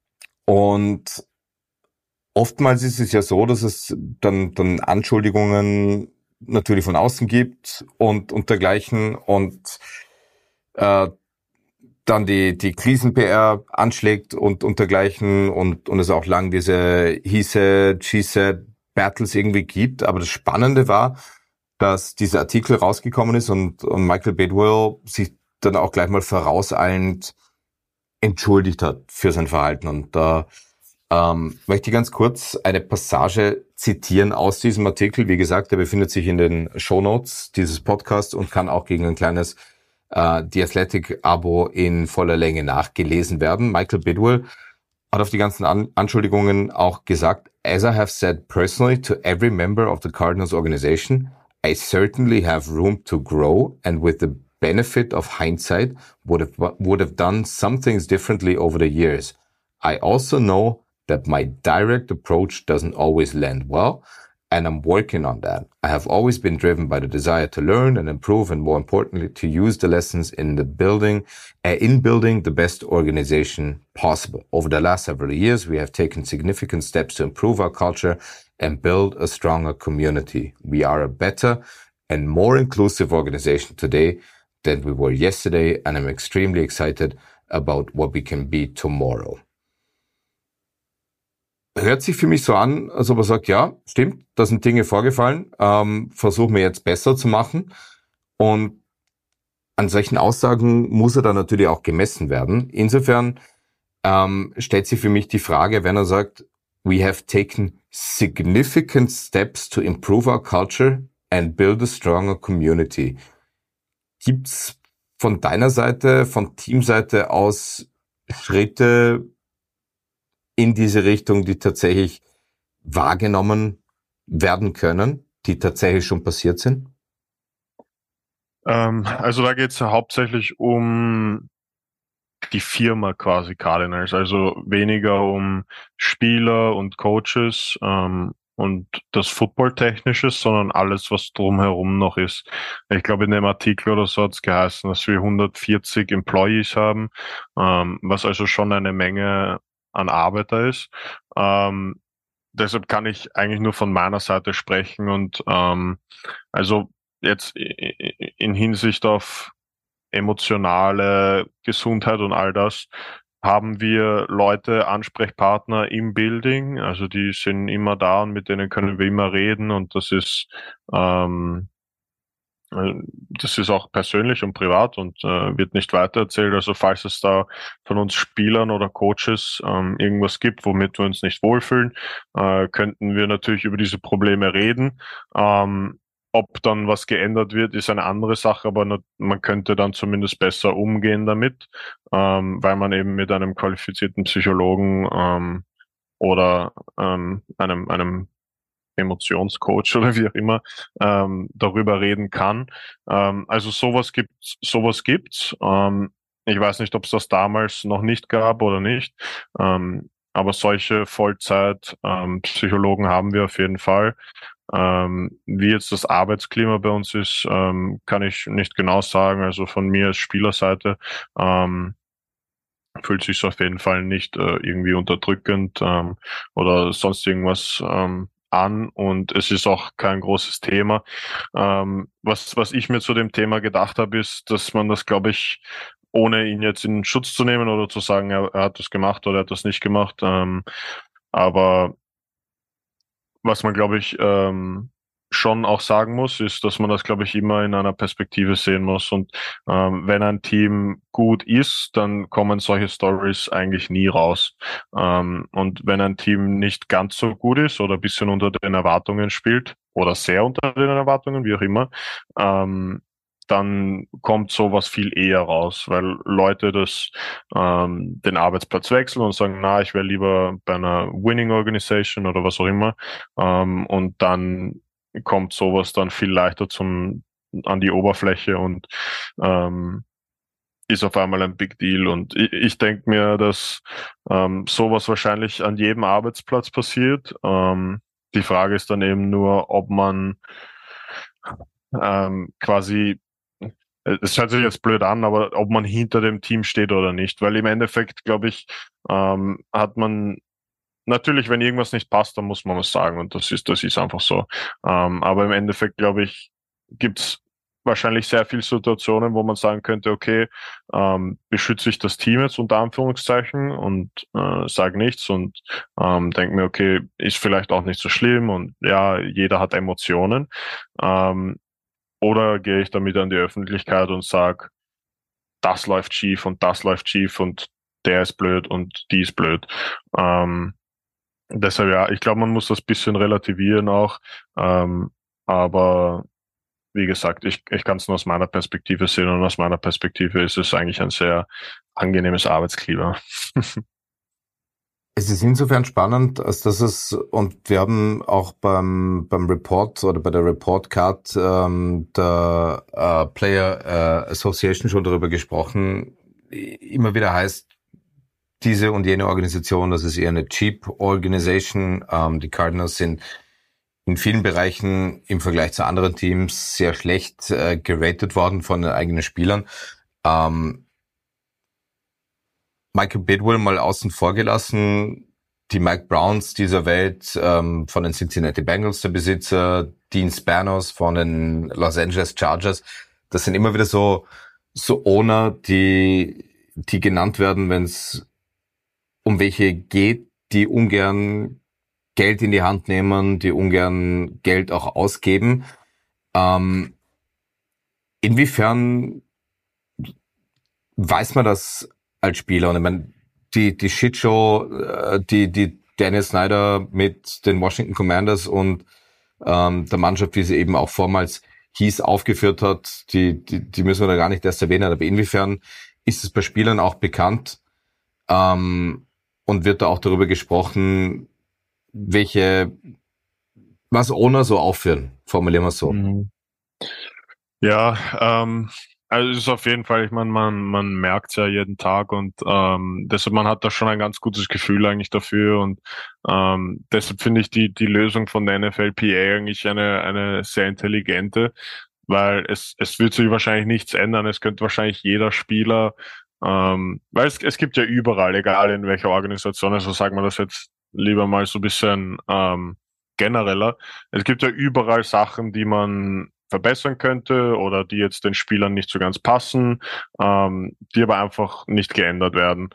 Und oftmals ist es ja so, dass es dann, dann Anschuldigungen natürlich von außen gibt und, und dergleichen. Und äh, dann die, die Krisen-P R anschlägt und, und dergleichen und, und es auch lang diese he said, she said Battles irgendwie gibt. Aber das Spannende war, dass dieser Artikel rausgekommen ist und, und Michael Bidwill sich dann auch gleich mal vorauseilend entschuldigt hat für sein Verhalten. Und da ähm, möchte ich ganz kurz eine Passage zitieren aus diesem Artikel. Wie gesagt, der befindet sich in den Shownotes dieses Podcasts und kann auch gegen ein kleines Uh, The Athletic-Abo in voller Länge nachgelesen werden. Michael Bidwill hat auf die ganzen An- Anschuldigungen auch gesagt, as I have said personally to every member of the Cardinals organization, I certainly have room to grow and with the benefit of hindsight would have, would have done some things differently over the years. I also know that my direct approach doesn't always land well, and I'm working on that. I have always been driven by the desire to learn and improve, and more importantly, to use the lessons in the building, uh, in building the best organization possible. Over the last several years, we have taken significant steps to improve our culture and build a stronger community. We are a better and more inclusive organization today than we were yesterday, and I'm extremely excited about what we can be tomorrow. Hört sich für mich so an, als ob er sagt, ja, stimmt, da sind Dinge vorgefallen, ähm, versuchen wir jetzt besser zu machen. Und an solchen Aussagen muss er dann natürlich auch gemessen werden. Insofern ähm, stellt sich für mich die Frage, wenn er sagt, we have taken significant steps to improve our culture and build a stronger community. Gibt's von deiner Seite, von Teamseite aus Schritte in diese Richtung, die tatsächlich wahrgenommen werden können, die tatsächlich schon passiert sind? Ähm, also da geht es ja hauptsächlich um die Firma quasi Cardinals, also weniger um Spieler und Coaches ähm, und das Football-Technische, sondern alles, was drumherum noch ist. Ich glaube, in dem Artikel oder so hat es geheißen, dass wir hundertvierzig Employees haben, ähm, was also schon eine Menge an Arbeit da ist. Ähm, deshalb kann ich eigentlich nur von meiner Seite sprechen und ähm, also jetzt in Hinsicht auf emotionale Gesundheit und all das haben wir Leute, Ansprechpartner im Building, also die sind immer da und mit denen können wir immer reden und das ist ähm, das ist auch persönlich und privat und äh, wird nicht weitererzählt. Also falls es da von uns Spielern oder Coaches ähm, irgendwas gibt, womit wir uns nicht wohlfühlen, äh, könnten wir natürlich über diese Probleme reden. Ähm, ob dann was geändert wird, ist eine andere Sache, aber not, man könnte dann zumindest besser umgehen damit, ähm, weil man eben mit einem qualifizierten Psychologen ähm, oder ähm, einem einem Emotionscoach oder wie auch immer ähm, darüber reden kann. Ähm, also sowas gibt's, sowas gibt's. Ähm, ich weiß nicht, ob es das damals noch nicht gab oder nicht. Ähm, aber solche Vollzeit-Psychologen ähm, haben wir auf jeden Fall. Ähm, wie jetzt das Arbeitsklima bei uns ist, ähm, kann ich nicht genau sagen. Also von mir als Spielerseite ähm, fühlt sich auf jeden Fall nicht äh, irgendwie unterdrückend ähm, oder sonst irgendwas ähm, an und es ist auch kein großes Thema. Ähm, was, was ich mir zu dem Thema gedacht habe, ist, dass man das, glaube ich, ohne ihn jetzt in Schutz zu nehmen oder zu sagen, er, er hat das gemacht oder er hat das nicht gemacht, ähm, aber was man, glaube ich, ähm, schon auch sagen muss, ist, dass man das, glaube ich, immer in einer Perspektive sehen muss. Und ähm, wenn ein Team gut ist, dann kommen solche Stories eigentlich nie raus. Ähm, und wenn ein Team nicht ganz so gut ist oder ein bisschen unter den Erwartungen spielt oder sehr unter den Erwartungen, wie auch immer, ähm, dann kommt sowas viel eher raus, weil Leute das ähm, den Arbeitsplatz wechseln und sagen, na, ich wäre lieber bei einer Winning Organization oder was auch immer. Ähm, und dann kommt sowas dann viel leichter zum an die Oberfläche und ähm, ist auf einmal ein Big Deal. Und ich, ich denke mir, dass ähm, sowas wahrscheinlich an jedem Arbeitsplatz passiert. Ähm, die Frage ist dann eben nur, ob man ähm, quasi es hört sich jetzt blöd an, aber ob man hinter dem Team steht oder nicht. Weil im Endeffekt, glaube ich, ähm, hat man natürlich, wenn irgendwas nicht passt, dann muss man was sagen und das ist, das ist einfach so. Ähm, aber im Endeffekt, glaube ich, gibt's wahrscheinlich sehr viele Situationen, wo man sagen könnte, okay, ähm, beschütze ich das Team jetzt unter Anführungszeichen und äh, sage nichts und ähm, denke mir, okay, ist vielleicht auch nicht so schlimm und ja, jeder hat Emotionen. Ähm, oder gehe ich damit an die Öffentlichkeit und sage, das läuft schief und das läuft schief und der ist blöd und die ist blöd. Ähm, deshalb ja, ich glaube, man muss das bisschen relativieren auch. Ähm, aber wie gesagt, ich, ich kann es nur aus meiner Perspektive sehen und aus meiner Perspektive ist es eigentlich ein sehr angenehmes Arbeitsklima. Es ist insofern spannend, als dass es, und wir haben auch beim, beim Report oder bei der Report Card ähm, der äh, Player äh, Association schon darüber gesprochen, immer wieder heißt, diese und jene Organisation, das ist eher eine cheap Organisation. Ähm, die Cardinals sind in vielen Bereichen im Vergleich zu anderen Teams sehr schlecht äh, geratet worden von den eigenen Spielern. Ähm, Michael Bidwill mal außen vor gelassen, die Mike Browns dieser Welt, ähm, von den Cincinnati Bengals der Besitzer, Dean Spanos von den Los Angeles Chargers, das sind immer wieder so so Owner, die die genannt werden, wenn es um welche geht, die ungern Geld in die Hand nehmen, die ungern Geld auch ausgeben. Ähm, inwiefern weiß man das als Spieler? Und ich meine, die, die Shitshow, äh, die, die Daniel Snyder mit den Washington Commanders und ähm, der Mannschaft, wie sie eben auch vormals hieß, aufgeführt hat, die, die, die müssen wir da gar nicht erst erwähnen. Aber inwiefern ist es bei Spielern auch bekannt ähm, und wird da auch darüber gesprochen, welche, was Owner so aufführen? Formulieren wir es so. Mhm. Ja, ähm, also es ist auf jeden Fall, ich meine, man, man merkt es ja jeden Tag und ähm, deshalb, man hat da schon ein ganz gutes Gefühl eigentlich dafür und ähm, deshalb finde ich die, die Lösung von der N F L P A eigentlich eine, eine sehr intelligente, weil es, es wird sich wahrscheinlich nichts ändern. Es könnte wahrscheinlich jeder Spieler, ähm, weil es, es gibt ja überall, egal in welcher Organisation, also sagen wir das jetzt lieber mal so ein bisschen ähm, genereller. Es gibt ja überall Sachen, die man verbessern könnte oder die jetzt den Spielern nicht so ganz passen, ähm, die aber einfach nicht geändert werden.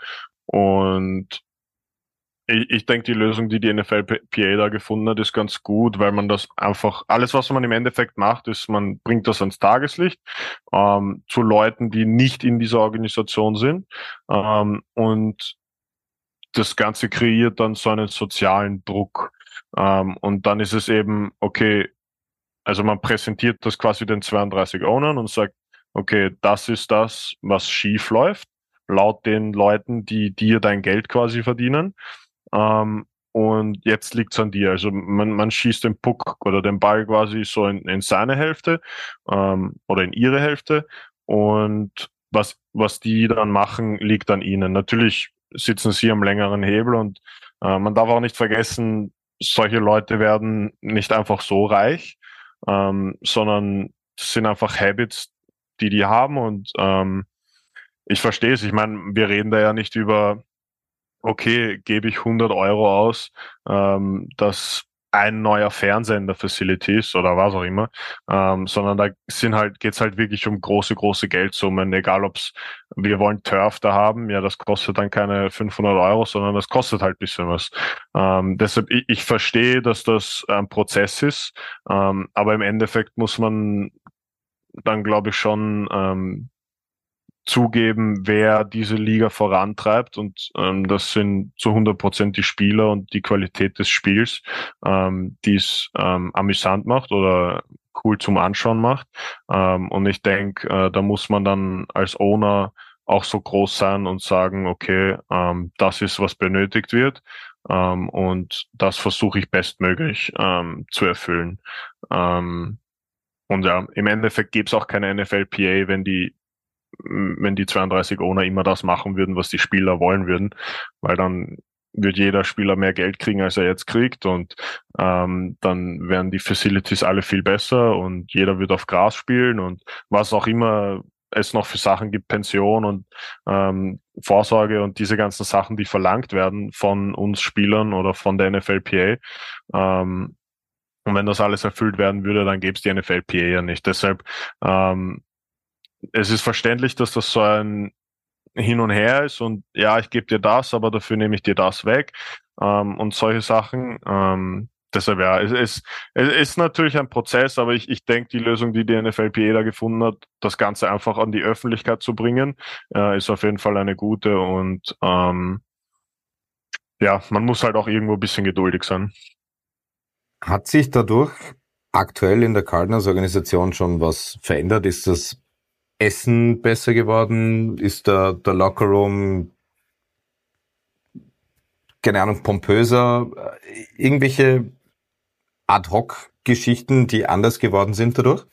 Und ich, ich denke, die Lösung, die die N F L P A da gefunden hat, ist ganz gut, weil man das einfach, alles, was man im Endeffekt macht, ist, man bringt das ans Tageslicht ähm, zu Leuten, die nicht in dieser Organisation sind. Ähm, und das Ganze kreiert dann so einen sozialen Druck. Ähm, und dann ist es eben, okay, also man präsentiert das quasi den zweiunddreißig Ownern und sagt, okay, das ist das, was schief läuft, laut den Leuten, die dir dein Geld quasi verdienen. Ähm, und jetzt liegt's an dir. Also man, man schießt den Puck oder den Ball quasi so in, in seine Hälfte ähm, oder in ihre Hälfte. Und was, was die dann machen, liegt an ihnen. Natürlich sitzen sie am längeren Hebel und äh, man darf auch nicht vergessen, solche Leute werden nicht einfach so reich, ähm, sondern es sind einfach Habits, die die haben und ähm, ich verstehe es. Ich meine, wir reden da ja nicht über, okay, gebe ich hundert Euro aus, ähm, dass ein neuer Fernseher in der Facility ist oder was auch immer, ähm, sondern da sind halt, geht's halt wirklich um große, große Geldsummen, egal ob's, wir wollen Turf da haben, ja, das kostet dann keine fünfhundert Euro, sondern das kostet halt bisschen was. Ähm, deshalb, ich, ich verstehe, dass das ein Prozess ist, ähm, aber im Endeffekt muss man dann, glaube ich, schon ähm, zugeben, wer diese Liga vorantreibt und ähm, das sind zu hundert Prozent die Spieler und die Qualität des Spiels, ähm, die es ähm, amüsant macht oder cool zum Anschauen macht. Ähm, und ich denke, äh, da muss man dann als Owner auch so groß sein und sagen, okay, ähm, das ist, was benötigt wird ähm, und das versuche ich bestmöglich ähm, zu erfüllen. Ähm, und ja, im Endeffekt gäbe es auch keine N F L P A, wenn die wenn die zweiunddreißig Owner immer das machen würden, was die Spieler wollen würden, weil dann wird jeder Spieler mehr Geld kriegen, als er jetzt kriegt und ähm, dann wären die Facilities alle viel besser und jeder wird auf Gras spielen und was auch immer es noch für Sachen gibt, Pension und ähm, Vorsorge und diese ganzen Sachen, die verlangt werden von uns Spielern oder von der N F L P A. Ähm, Und wenn das alles erfüllt werden würde, dann gäbe es die N F L P A ja nicht. Deshalb, ähm, es ist verständlich, dass das so ein Hin und Her ist und ja, ich gebe dir das, aber dafür nehme ich dir das weg, ähm, und solche Sachen. Ähm, deshalb ja, es ist, es ist natürlich ein Prozess, aber ich, ich denke, die Lösung, die die N F L P A da gefunden hat, das Ganze einfach an die Öffentlichkeit zu bringen, äh, ist auf jeden Fall eine gute und ähm, ja, man muss halt auch irgendwo ein bisschen geduldig sein. Hat sich dadurch aktuell in der Cardinals-Organisation schon was verändert? Ist das Essen besser geworden? Ist der, der Lockerroom, keine Ahnung, pompöser? Irgendwelche Ad-Hoc-Geschichten, die anders geworden sind dadurch?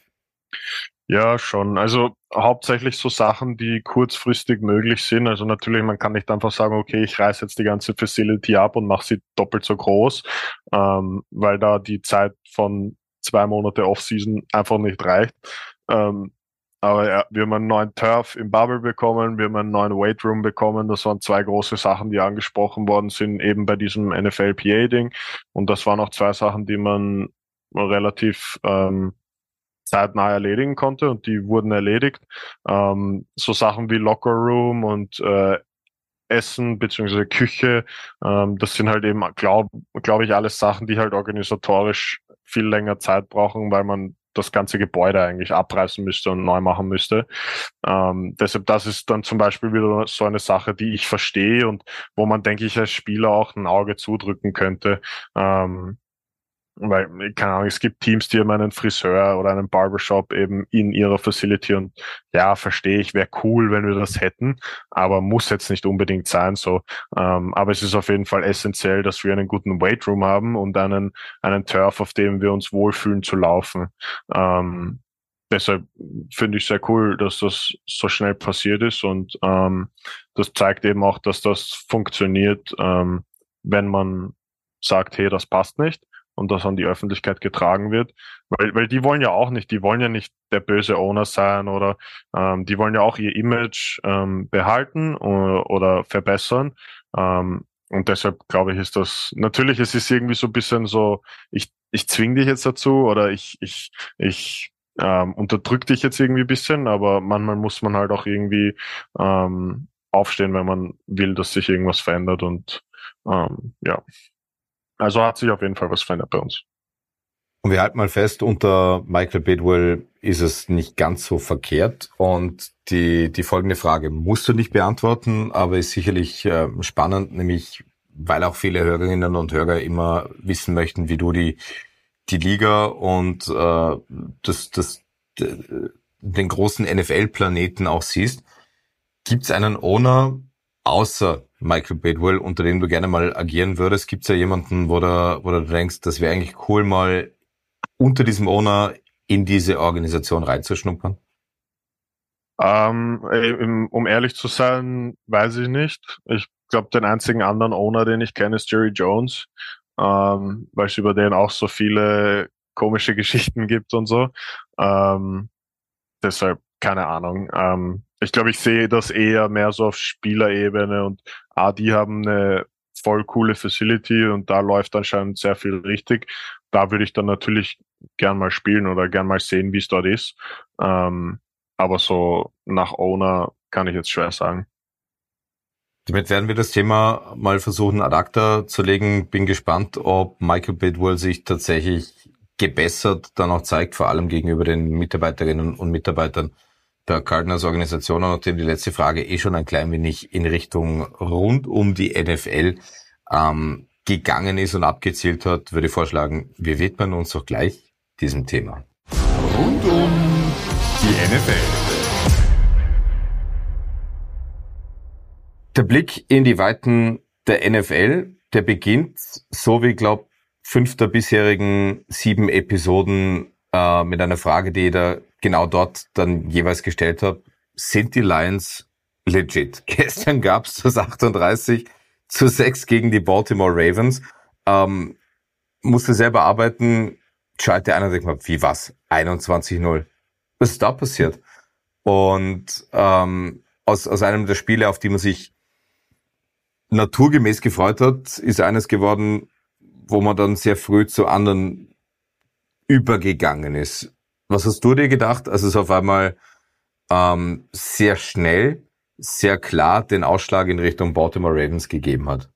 Ja, schon. Also hauptsächlich so Sachen, die kurzfristig möglich sind. Also natürlich, man kann nicht einfach sagen, okay, ich reiße jetzt die ganze Facility ab und mache sie doppelt so groß, ähm, weil da die Zeit von zwei Monate Off-Season einfach nicht reicht. Ähm, aber ja, wir haben einen neuen Turf im Bubble bekommen, wir haben einen neuen Weight Room bekommen. Das waren zwei große Sachen, die angesprochen worden sind, eben bei diesem N F L P A-Ding. Und das waren auch zwei Sachen, die man relativ ähm, zeitnah erledigen konnte und die wurden erledigt. Ähm, so Sachen wie Locker Room und äh, Essen beziehungsweise Küche, ähm, das sind halt eben, glaube glaub ich, alles Sachen, die halt organisatorisch viel länger Zeit brauchen, weil man das ganze Gebäude eigentlich abreißen müsste und neu machen müsste. Ähm, deshalb, das ist dann zum Beispiel wieder so eine Sache, die ich verstehe und wo man, denke ich, als Spieler auch ein Auge zudrücken könnte. Ähm, Weil, keine Ahnung, es gibt Teams, die haben einen Friseur oder einen Barbershop eben in ihrer Facility und ja, verstehe ich, wäre cool, wenn wir das hätten, aber muss jetzt nicht unbedingt sein so. Ähm, aber es ist auf jeden Fall essentiell, dass wir einen guten Weightroom haben und einen, einen Turf, auf dem wir uns wohlfühlen zu laufen. Ähm, deshalb finde ich sehr cool, dass das so schnell passiert ist und ähm, das zeigt eben auch, dass das funktioniert, ähm, wenn man sagt, hey, das passt nicht und das an die Öffentlichkeit getragen wird, weil, weil die wollen ja auch nicht, die wollen ja nicht der böse Owner sein oder ähm, die wollen ja auch ihr Image ähm, behalten oder, oder verbessern. Ähm, und deshalb glaube ich, ist das, natürlich, es ist irgendwie so ein bisschen so, ich, ich zwing dich jetzt dazu oder ich, ich, ich ähm, unterdrück dich jetzt irgendwie ein bisschen, aber manchmal muss man halt auch irgendwie ähm, aufstehen, wenn man will, dass sich irgendwas verändert und ähm, ja. Also hat sich auf jeden Fall was verändert bei uns. Und wir halten mal fest, unter Michael Bidwell ist es nicht ganz so verkehrt. Und die, die folgende Frage musst du nicht beantworten, aber ist sicherlich äh, spannend, nämlich weil auch viele Hörerinnen und Hörer immer wissen möchten, wie du die, die Liga und äh, das, das, den großen N F L-Planeten auch siehst. Gibt es einen Owner außer Michael Bidwell, unter dem du gerne mal agieren würdest? Gibt es ja jemanden, wo du, wo du denkst, das wäre eigentlich cool, mal unter diesem Owner in diese Organisation reinzuschnuppern? Ähm, um ehrlich zu sein, weiß ich nicht. Ich glaube, den einzigen anderen Owner, den ich kenne, ist Jerry Jones, ähm, weil es über den auch so viele komische Geschichten gibt und so. Ähm, deshalb, keine Ahnung. Ähm, ich glaube, ich sehe das eher mehr so auf Spielerebene und ah, die haben eine voll coole Facility und da läuft anscheinend sehr viel richtig. Da würde ich dann natürlich gern mal spielen oder gern mal sehen, wie es dort ist. Ähm, aber so nach Owner kann ich jetzt schwer sagen. Damit werden wir das Thema mal versuchen, ad acta zu legen. Bin gespannt, ob Michael Bidwell sich tatsächlich gebessert dann auch zeigt, vor allem gegenüber den Mitarbeiterinnen und Mitarbeitern der Cardinals-Organisation. Und nachdem die letzte Frage eh schon ein klein wenig in Richtung rund um die N F L ähm, gegangen ist und abgezielt hat, würde ich vorschlagen, wir widmen uns doch gleich diesem Thema. Rund um die N F L. Der Blick in die Weiten der N F L, der beginnt, so wie, glaub, fünf der bisherigen sieben Episoden äh, mit einer Frage, die jeder genau dort dann jeweils gestellt hat. Sind die Lions legit? Gestern gab's das achtunddreißig zu sechs gegen die Baltimore Ravens. Ähm, musste selber arbeiten, schalte einer und denkt mal, wie was? einundzwanzig null. Was ist da passiert? Und ähm, aus, aus einem der Spiele, auf die man sich naturgemäß gefreut hat, ist eines geworden, wo man dann sehr früh zu anderen übergegangen ist. Was hast du dir gedacht, als es auf einmal ähm, sehr schnell, sehr klar den Ausschlag in Richtung Baltimore Ravens gegeben hat?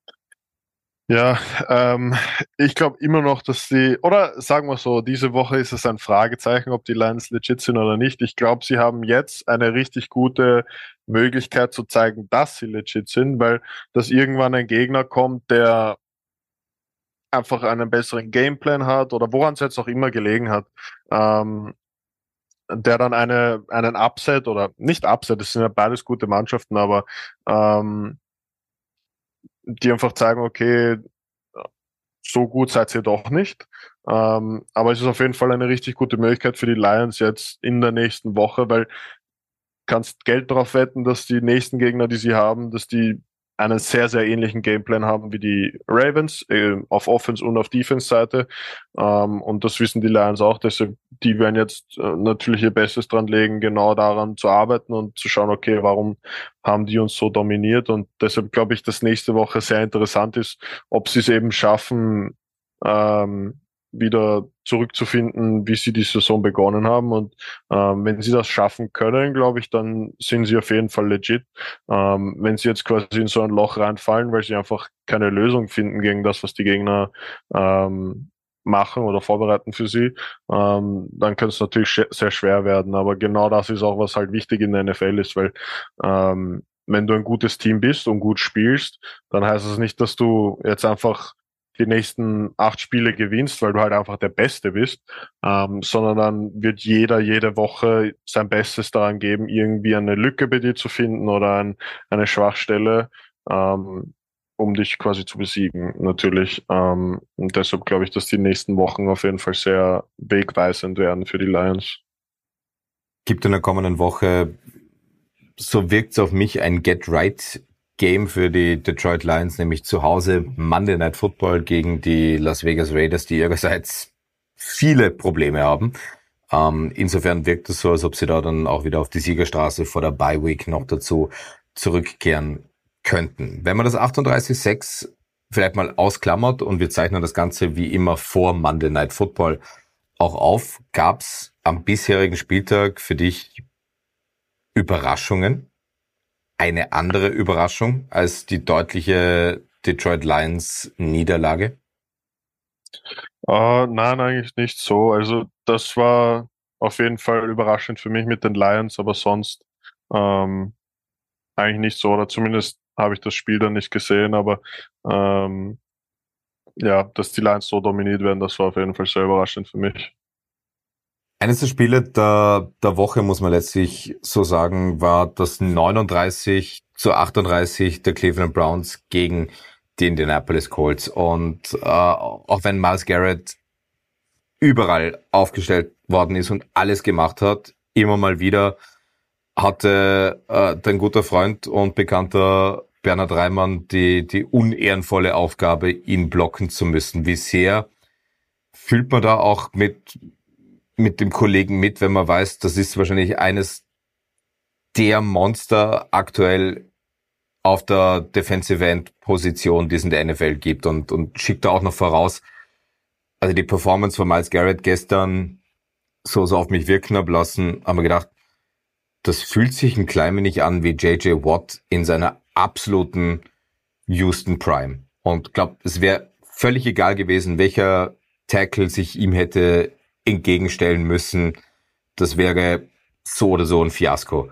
Ja, ähm, ich glaube immer noch, dass die, oder sagen wir so, diese Woche ist es ein Fragezeichen, ob die Lions legit sind oder nicht. Ich glaube, sie haben jetzt eine richtig gute Möglichkeit zu zeigen, dass sie legit sind, weil dass irgendwann ein Gegner kommt, der einfach einen besseren Gameplan hat oder woran es jetzt auch immer gelegen hat, ähm, der dann eine, einen Upset oder nicht Upset, das sind ja beides gute Mannschaften, aber ähm, die einfach zeigen, okay, so gut seid ihr doch nicht. Ähm, aber es ist auf jeden Fall eine richtig gute Möglichkeit für die Lions jetzt in der nächsten Woche, weil kannst Geld darauf wetten, dass die nächsten Gegner, die sie haben, dass die einen sehr, sehr ähnlichen Gameplan haben wie die Ravens, äh, auf Offense- und auf Defense-Seite. Ähm, und das wissen die Lions auch. Deshalb, die werden jetzt äh, natürlich ihr Bestes dran legen, genau daran zu arbeiten und zu schauen, okay, warum haben die uns so dominiert? Und deshalb glaube ich, dass nächste Woche sehr interessant ist, ob sie es eben schaffen, ähm, wieder zurückzufinden, wie sie die Saison begonnen haben. Und ähm, wenn sie das schaffen können, glaube ich, dann sind sie auf jeden Fall legit. Ähm, wenn sie jetzt quasi in so ein Loch reinfallen, weil sie einfach keine Lösung finden gegen das, was die Gegner ähm, machen oder vorbereiten für sie, ähm, dann kann es natürlich sch- sehr schwer werden. Aber genau das ist auch, was halt wichtig in der N F L ist, weil ähm, wenn du ein gutes Team bist und gut spielst, dann heißt es nicht, dass du jetzt einfach die nächsten acht Spiele gewinnst, weil du halt einfach der Beste bist, ähm, sondern dann wird jeder jede Woche sein Bestes daran geben, irgendwie eine Lücke bei dir zu finden oder ein, eine Schwachstelle, ähm, um dich quasi zu besiegen, natürlich. Ähm, und deshalb glaube ich, dass die nächsten Wochen auf jeden Fall sehr wegweisend werden für die Lions. Gibt in der kommenden Woche, so wirkt's auf mich, ein Get-Right-Game für die Detroit Lions, nämlich zu Hause Monday Night Football gegen die Las Vegas Raiders, die ihrerseits viele Probleme haben. Ähm, insofern wirkt es so, als ob sie da dann auch wieder auf die Siegerstraße vor der Bye Week noch dazu zurückkehren könnten. Wenn man das achtunddreißig sechs vielleicht mal ausklammert und wir zeichnen das Ganze wie immer vor Monday Night Football auch auf, gab's am bisherigen Spieltag für dich Überraschungen? Eine andere Überraschung als die deutliche Detroit Lions Niederlage? Uh, nein, eigentlich nicht so. Also das war auf jeden Fall überraschend für mich mit den Lions, aber sonst ähm, eigentlich nicht so. Oder zumindest habe ich das Spiel dann nicht gesehen, aber ähm, ja, dass die Lions so dominiert werden, das war auf jeden Fall sehr überraschend für mich. Eines der Spiele der, der Woche, muss man letztlich so sagen, war das neununddreißig zu achtunddreißig der Cleveland Browns gegen die Indianapolis Colts. Und äh, auch wenn Myles Garrett überall aufgestellt worden ist und alles gemacht hat, immer mal wieder hatte äh, dein guter Freund und bekannter Bernhard Reimann die, die unehrenvolle Aufgabe, ihn blocken zu müssen. Wie sehr fühlt man da auch mit mit dem Kollegen mit, wenn man weiß, das ist wahrscheinlich eines der Monster aktuell auf der Defensive End Position, die es in der N F L gibt, und, und schickt da auch noch voraus, also die Performance von Myles Garrett gestern so, so auf mich wirken hab lassen, haben wir gedacht, das fühlt sich ein klein wenig an wie J J Watt in seiner absoluten Houston Prime. Und glaube, es wäre völlig egal gewesen, welcher Tackle sich ihm hätte entgegenstellen müssen. Das wäre so oder so ein Fiasko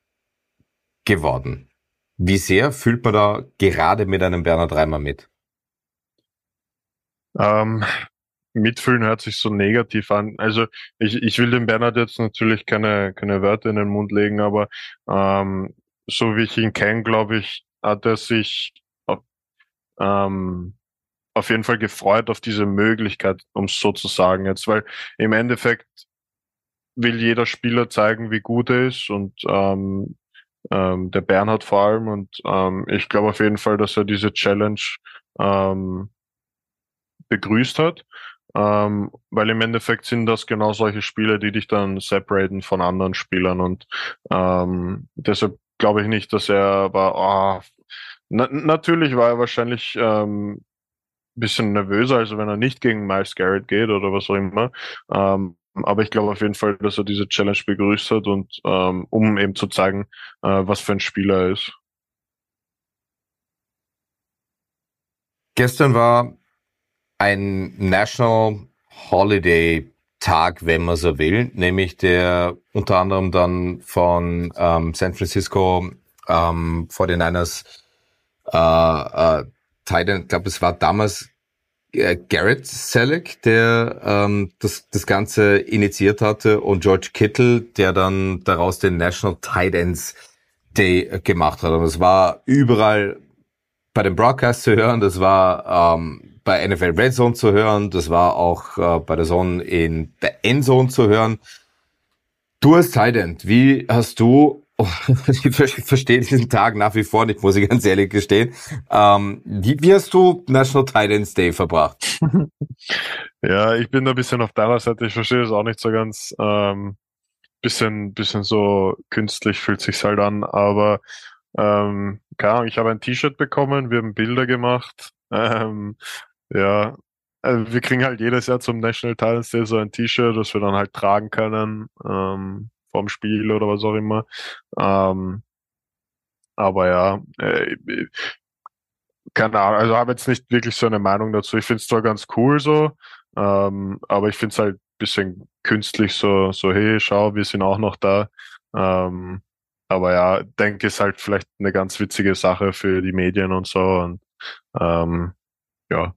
geworden. Wie sehr fühlt man da gerade mit einem Bernhard Reimann mit? Ähm, mitfühlen hört sich so negativ an. Also ich, ich will dem Bernhard jetzt natürlich keine, keine Wörter in den Mund legen, aber ähm, so wie ich ihn kenne, glaube ich, hat er sich auf, ähm, auf jeden Fall gefreut auf diese Möglichkeit, um es so zu sagen jetzt, weil im Endeffekt will jeder Spieler zeigen, wie gut er ist und ähm, ähm, der Bernhard vor allem und ähm, ich glaube auf jeden Fall, dass er diese Challenge ähm, begrüßt hat, ähm, weil im Endeffekt sind das genau solche Spiele, die dich dann separaten von anderen Spielern und ähm, deshalb glaube ich nicht, dass er war, oh, na, natürlich war er wahrscheinlich ähm, bisschen nervöser, als wenn er nicht gegen Myles Garrett geht oder was auch immer. Ähm, aber ich glaube auf jeden Fall, dass er diese Challenge begrüßt hat und ähm, um eben zu zeigen, äh, was für ein Spieler er ist. Gestern war ein National Holiday Tag, wenn man so will, nämlich der unter anderem dann von ähm, San Francisco ähm, forty-niners äh, äh, Titan, ich glaube, es war damals äh, Garrett Selleck, der ähm, das, das Ganze initiiert hatte, und George Kittle, der dann daraus den National Tight Ends Day gemacht hat. Und es war überall bei dem Broadcast zu hören, das war ähm, bei N F L Red Zone zu hören, das war auch äh, bei der Zone in der Endzone zu hören. Du als Tight End, wie hast du, ich verstehe diesen Tag nach wie vor nicht, muss ich ganz ehrlich gestehen, ähm, wie, wie hast du National Tight Ends Day verbracht? Ja, ich bin da ein bisschen auf deiner Seite. Ich verstehe das auch nicht so ganz. Ähm, bisschen, bisschen so künstlich fühlt sich's halt an, aber ähm, keine Ahnung, ich habe ein T-Shirt bekommen, wir haben Bilder gemacht. Ähm, ja, also wir kriegen halt jedes Jahr zum National Talents Day so ein T-Shirt, das wir dann halt tragen können, ähm, vorm Spiel oder was auch immer. Ähm, aber ja, äh, keine Ahnung, also habe jetzt nicht wirklich so eine Meinung dazu. Ich finde es zwar ganz cool so, ähm, aber ich finde es halt ein bisschen künstlich so, so, hey, schau, wir sind auch noch da. Ähm, aber ja, denke, ist halt vielleicht eine ganz witzige Sache für die Medien und so. Und ähm, ja.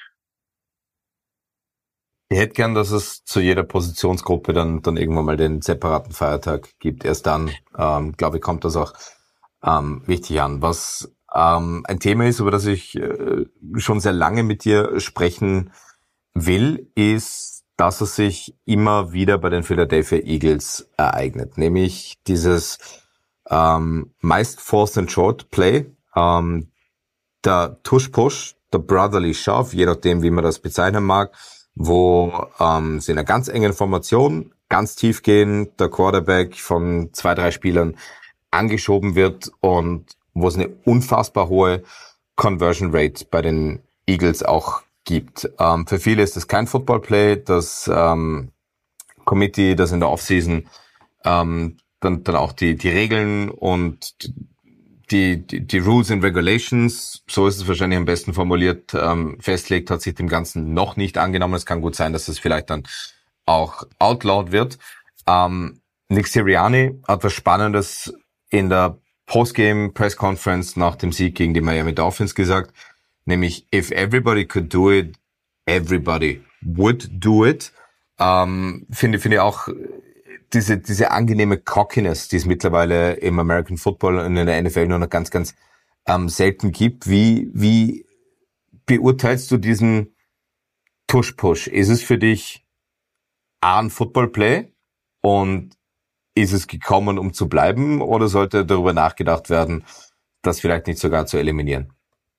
Ich hätte gern, dass es zu jeder Positionsgruppe dann, dann irgendwann mal den separaten Feiertag gibt. Erst dann, ähm, glaube ich, kommt das auch ähm, wichtig an. Was ähm, ein Thema ist, über das ich äh, schon sehr lange mit dir sprechen will, ist, dass es sich immer wieder bei den Philadelphia Eagles ereignet. Nämlich dieses ähm, meist Forced and Short Play, ähm, der Tush-Push, der Brotherly Shove, je nachdem, wie man das bezeichnen mag, wo ähm, sie in einer ganz engen Formation ganz tief gehen, der Quarterback von zwei, drei Spielern angeschoben wird und wo es eine unfassbar hohe Conversion Rate bei den Eagles auch gibt. Ähm, für viele ist das kein Football Play. Das ähm, Committee, das in der Offseason ähm, dann, dann auch die, die Regeln und die, die, die Rules and Regulations, so ist es wahrscheinlich am besten formuliert, ähm, festlegt, hat sich dem Ganzen noch nicht angenommen. Es kann gut sein, dass es vielleicht dann auch outlawed wird. Ähm, Nick Sirianni hat was Spannendes in der Postgame Press Conference nach dem Sieg gegen die Miami Dolphins gesagt, nämlich if everybody could do it, everybody would do it. Ähm, finde finde ich auch diese diese angenehme Cockiness, die es mittlerweile im American Football und in der N F L nur noch ganz ganz ähm, selten gibt. Wie wie beurteilst du diesen Tush-Push? Ist es für dich ein Football-Play und ist es gekommen, um zu bleiben, oder sollte darüber nachgedacht werden, das vielleicht nicht sogar zu eliminieren?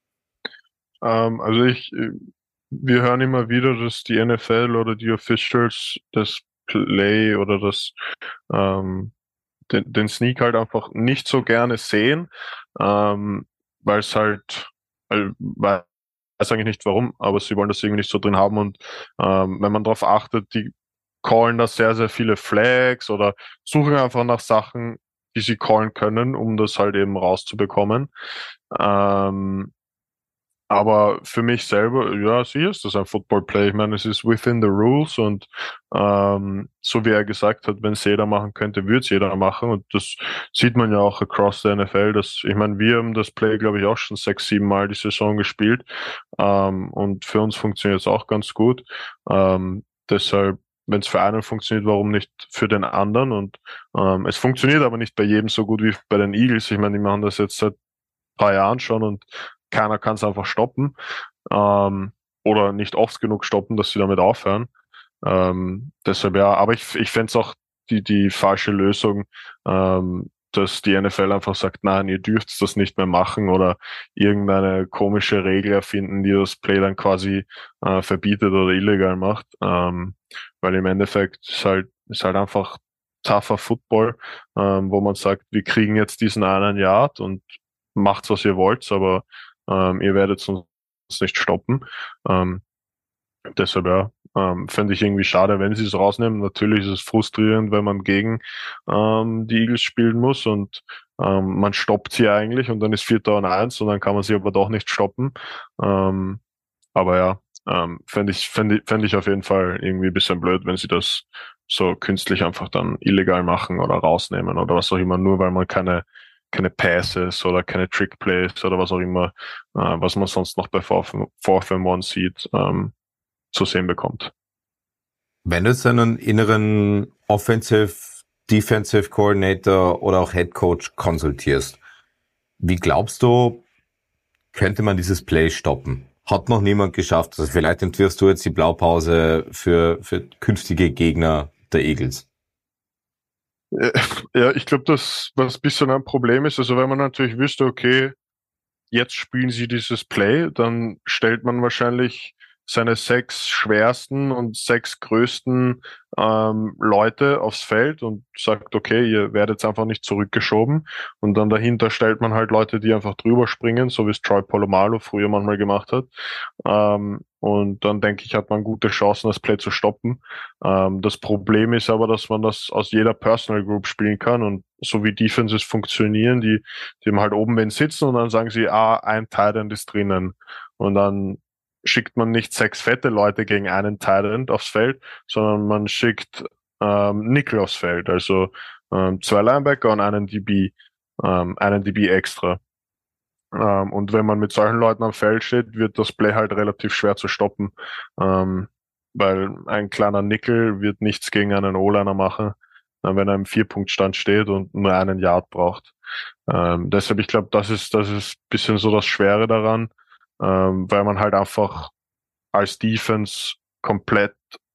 Ähm, also ich, wir hören immer wieder, dass die N F L oder die Officials das Play oder das ähm, den, den Sneak halt einfach nicht so gerne sehen, ähm, weil es halt, weil, weiß eigentlich nicht warum, aber sie wollen das irgendwie nicht so drin haben und ähm, wenn man darauf achtet, die callen da sehr, sehr viele Flags oder suchen einfach nach Sachen, die sie callen können, um das halt eben rauszubekommen. Ähm, aber für mich selber, ja, sicher ist das ein Football Play. Ich meine, es ist within the rules und ähm, so wie er gesagt hat, wenn es jeder machen könnte, würde es jeder machen. Und das sieht man ja auch across the N F L. Dass, ich meine, wir haben das Play, glaube ich, auch schon sechs, sieben Mal die Saison gespielt. Ähm, und für uns funktioniert es auch ganz gut. Ähm, deshalb, wenn es für einen funktioniert, warum nicht für den anderen? Und ähm, es funktioniert aber nicht bei jedem so gut wie bei den Eagles. Ich meine, die machen das jetzt seit paar Jahren schon und keiner kann es einfach stoppen ähm, oder nicht oft genug stoppen, dass sie damit aufhören. Ähm, deshalb ja, aber ich, ich fände es auch die, die falsche Lösung, ähm, dass die N F L einfach sagt, nein, ihr dürft das nicht mehr machen oder irgendeine komische Regel erfinden, die das Play dann quasi äh, verbietet oder illegal macht. Ähm, weil im Endeffekt ist halt, ist halt einfach tougher Football, ähm, wo man sagt, wir kriegen jetzt diesen einen Yard und macht's, was ihr wollt, aber ähm, ihr werdet uns es nicht stoppen. Ähm, deshalb ja, ähm, fände ich irgendwie schade, wenn sie es rausnehmen. Natürlich ist es frustrierend, wenn man gegen ähm, die Eagles spielen muss und ähm, man stoppt sie eigentlich und dann ist Vierter und Eins und dann kann man sie aber doch nicht stoppen. Ähm, aber ja, ähm, fände ich, fände ich, fände ich auf jeden Fall irgendwie ein bisschen blöd, wenn sie das so künstlich einfach dann illegal machen oder rausnehmen oder was auch immer, nur weil man keine keine Passes oder keine Trick Plays oder was auch immer, äh, was man sonst noch bei Fourth and One sieht, ähm, zu sehen bekommt. Wenn du jetzt einen inneren Offensive, Defensive Coordinator oder auch Head Coach konsultierst, wie glaubst du, könnte man dieses Play stoppen? Hat noch niemand geschafft. Also vielleicht entwirfst du jetzt die Blaupause für, für künftige Gegner der Eagles. Ja, ich glaube, dass was ein bisschen ein Problem ist, also wenn man natürlich wüsste, okay, jetzt spielen sie dieses Play, dann stellt man wahrscheinlich seine sechs schwersten und sechs größten ähm, Leute aufs Feld und sagt, okay, ihr werdet einfach nicht zurückgeschoben. Und dann dahinter stellt man halt Leute, die einfach drüber springen, so wie es Troy Polamalu früher manchmal gemacht hat. Ähm, und dann denke ich, hat man gute Chancen, das Play zu stoppen. Ähm, das Problem ist aber, dass man das aus jeder Personal Group spielen kann und so wie Defenses funktionieren, die, die haben halt oben wen sitzen und dann sagen sie, ah, ein Tight End ist drinnen. Und dann schickt man nicht sechs fette Leute gegen einen Tight End aufs Feld, sondern man schickt ähm, Nickel aufs Feld, also ähm, zwei Linebacker und einen D B, ähm, einen D B extra. Ähm, und wenn man mit solchen Leuten am Feld steht, wird das Play halt relativ schwer zu stoppen, ähm, weil ein kleiner Nickel wird nichts gegen einen O-Liner machen, äh, wenn er im Vier-Punkt-Stand steht und nur einen Yard braucht. Ähm, deshalb, ich glaube, das ist das ist bisschen so das Schwere daran, ähm, weil man halt einfach als Defense komplett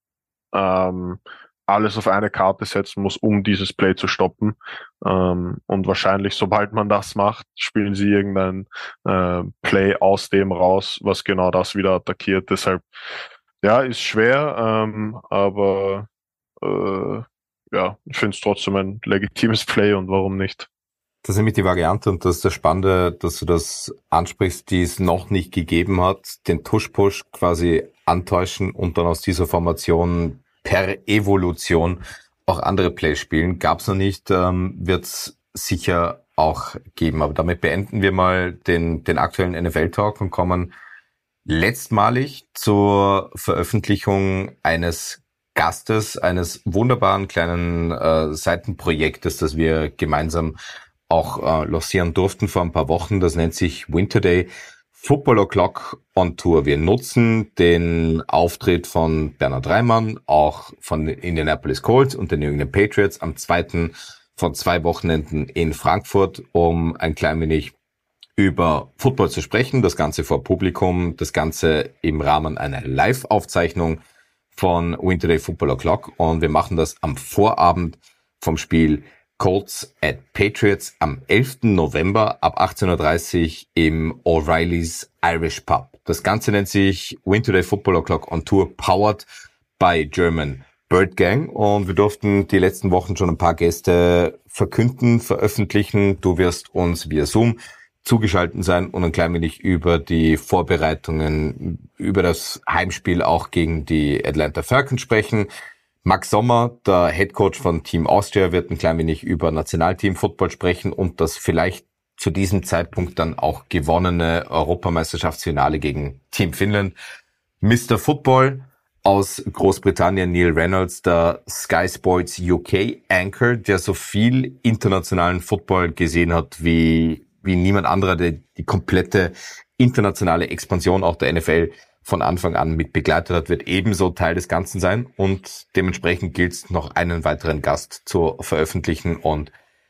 ähm, alles auf eine Karte setzen muss, um dieses Play zu stoppen. Ähm, und wahrscheinlich, sobald man das macht, spielen sie irgendein äh, Play aus dem raus, was genau das wieder attackiert. Deshalb, ja, ist schwer, ähm, aber äh, ja, ich finde es trotzdem ein legitimes Play und warum nicht? Das ist nämlich die Variante und das ist das Spannende, dass du das ansprichst, die es noch nicht gegeben hat, den Tush-Push quasi antäuschen und dann aus dieser Formation per Evolution auch andere Plays spielen. Gab's noch nicht, ähm, wird's sicher auch geben. Aber damit beenden wir mal den, den aktuellen N F L-Talk und kommen letztmalig zur Veröffentlichung eines Gastes, eines wunderbaren kleinen äh, Seitenprojektes, das wir gemeinsam auch äh, lancieren durften vor ein paar Wochen. Das nennt sich Winter Day Football O'Clock on Tour. Wir nutzen den Auftritt von Bernhard Reimann, auch von den Indianapolis Colts und den New England Patriots am zweiten von zwei Wochenenden in Frankfurt, um ein klein wenig über Football zu sprechen. Das Ganze vor Publikum, das Ganze im Rahmen einer Live-Aufzeichnung von Winter Day Football O'Clock. Und wir machen das am Vorabend vom Spiel Colts at Patriots am elften November ab achtzehn Uhr dreißig im O'Reilly's Irish Pub. Das Ganze nennt sich Winter Day Football O'Clock on Tour, powered by German Bird Gang. Und wir durften die letzten Wochen schon ein paar Gäste verkünden, veröffentlichen. Du wirst uns via Zoom zugeschaltet sein und ein klein wenig über die Vorbereitungen, über das Heimspiel auch gegen die Atlanta Falcons sprechen. Max Sommer, der Headcoach von Team Austria, wird ein klein wenig über Nationalteam-Football sprechen und das vielleicht zu diesem Zeitpunkt dann auch gewonnene Europameisterschaftsfinale gegen Team Finnland. Mister Football aus Großbritannien, Neil Reynolds, der Sky Sports U K Anchor, der so viel internationalen Football gesehen hat wie, wie niemand anderer, der die komplette internationale Expansion auch der N F L von Anfang an mit begleitet hat, wird ebenso Teil des Ganzen sein und dementsprechend gilt es noch einen weiteren Gast zu veröffentlichen und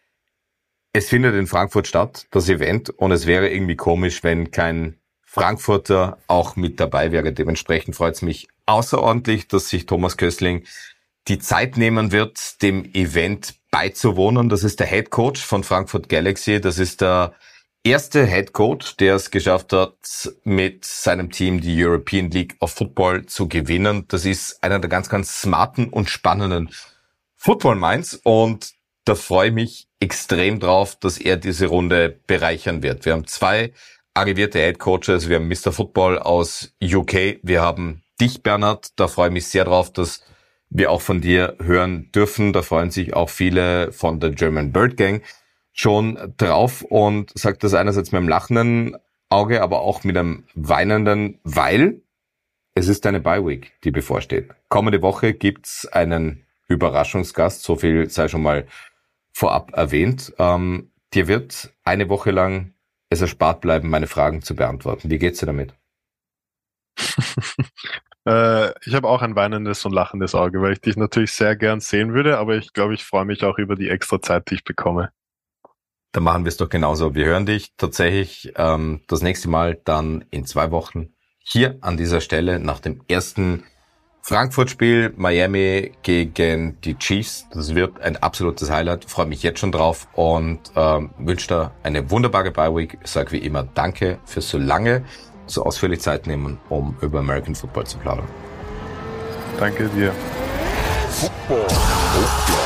es findet in Frankfurt statt, das Event, und es wäre irgendwie komisch, wenn kein Frankfurter auch mit dabei wäre. Dementsprechend freut es mich außerordentlich, dass sich Thomas Köstling die Zeit nehmen wird, dem Event beizuwohnen. Das ist der Head Coach von Frankfurt Galaxy, das ist der erste Head Coach, der es geschafft hat, mit seinem Team die European League of Football zu gewinnen. Das ist einer der ganz, ganz smarten und spannenden Football Minds und da freue ich mich extrem drauf, dass er diese Runde bereichern wird. Wir haben zwei arrivierte Head Coaches. Wir haben Mister Football aus U K. Wir haben dich, Bernhard. Da freue ich mich sehr drauf, dass wir auch von dir hören dürfen. Da freuen sich auch viele von der German Bird Gang schon drauf und sagt das einerseits mit einem lachenden Auge, aber auch mit einem weinenden, weil es ist eine Bye Week, die bevorsteht. Kommende Woche gibt's einen Überraschungsgast, so viel sei schon mal vorab erwähnt. Ähm, dir wird eine Woche lang es erspart bleiben, meine Fragen zu beantworten. Wie geht's dir damit? äh, ich habe auch ein weinendes und lachendes Auge, weil ich dich natürlich sehr gern sehen würde, aber ich glaube, ich freue mich auch über die extra Zeit, die ich bekomme. Dann machen wir es doch genauso. Wir hören dich tatsächlich ähm, das nächste Mal dann in zwei Wochen hier an dieser Stelle nach dem ersten Frankfurt-Spiel, Miami gegen die Chiefs. Das wird ein absolutes Highlight. Freue mich jetzt schon drauf und ähm, wünsche dir eine wunderbare Bye-Week. Sag wie immer Danke für so lange, so ausführlich Zeit nehmen, um über American Football zu plaudern. Danke dir. Football.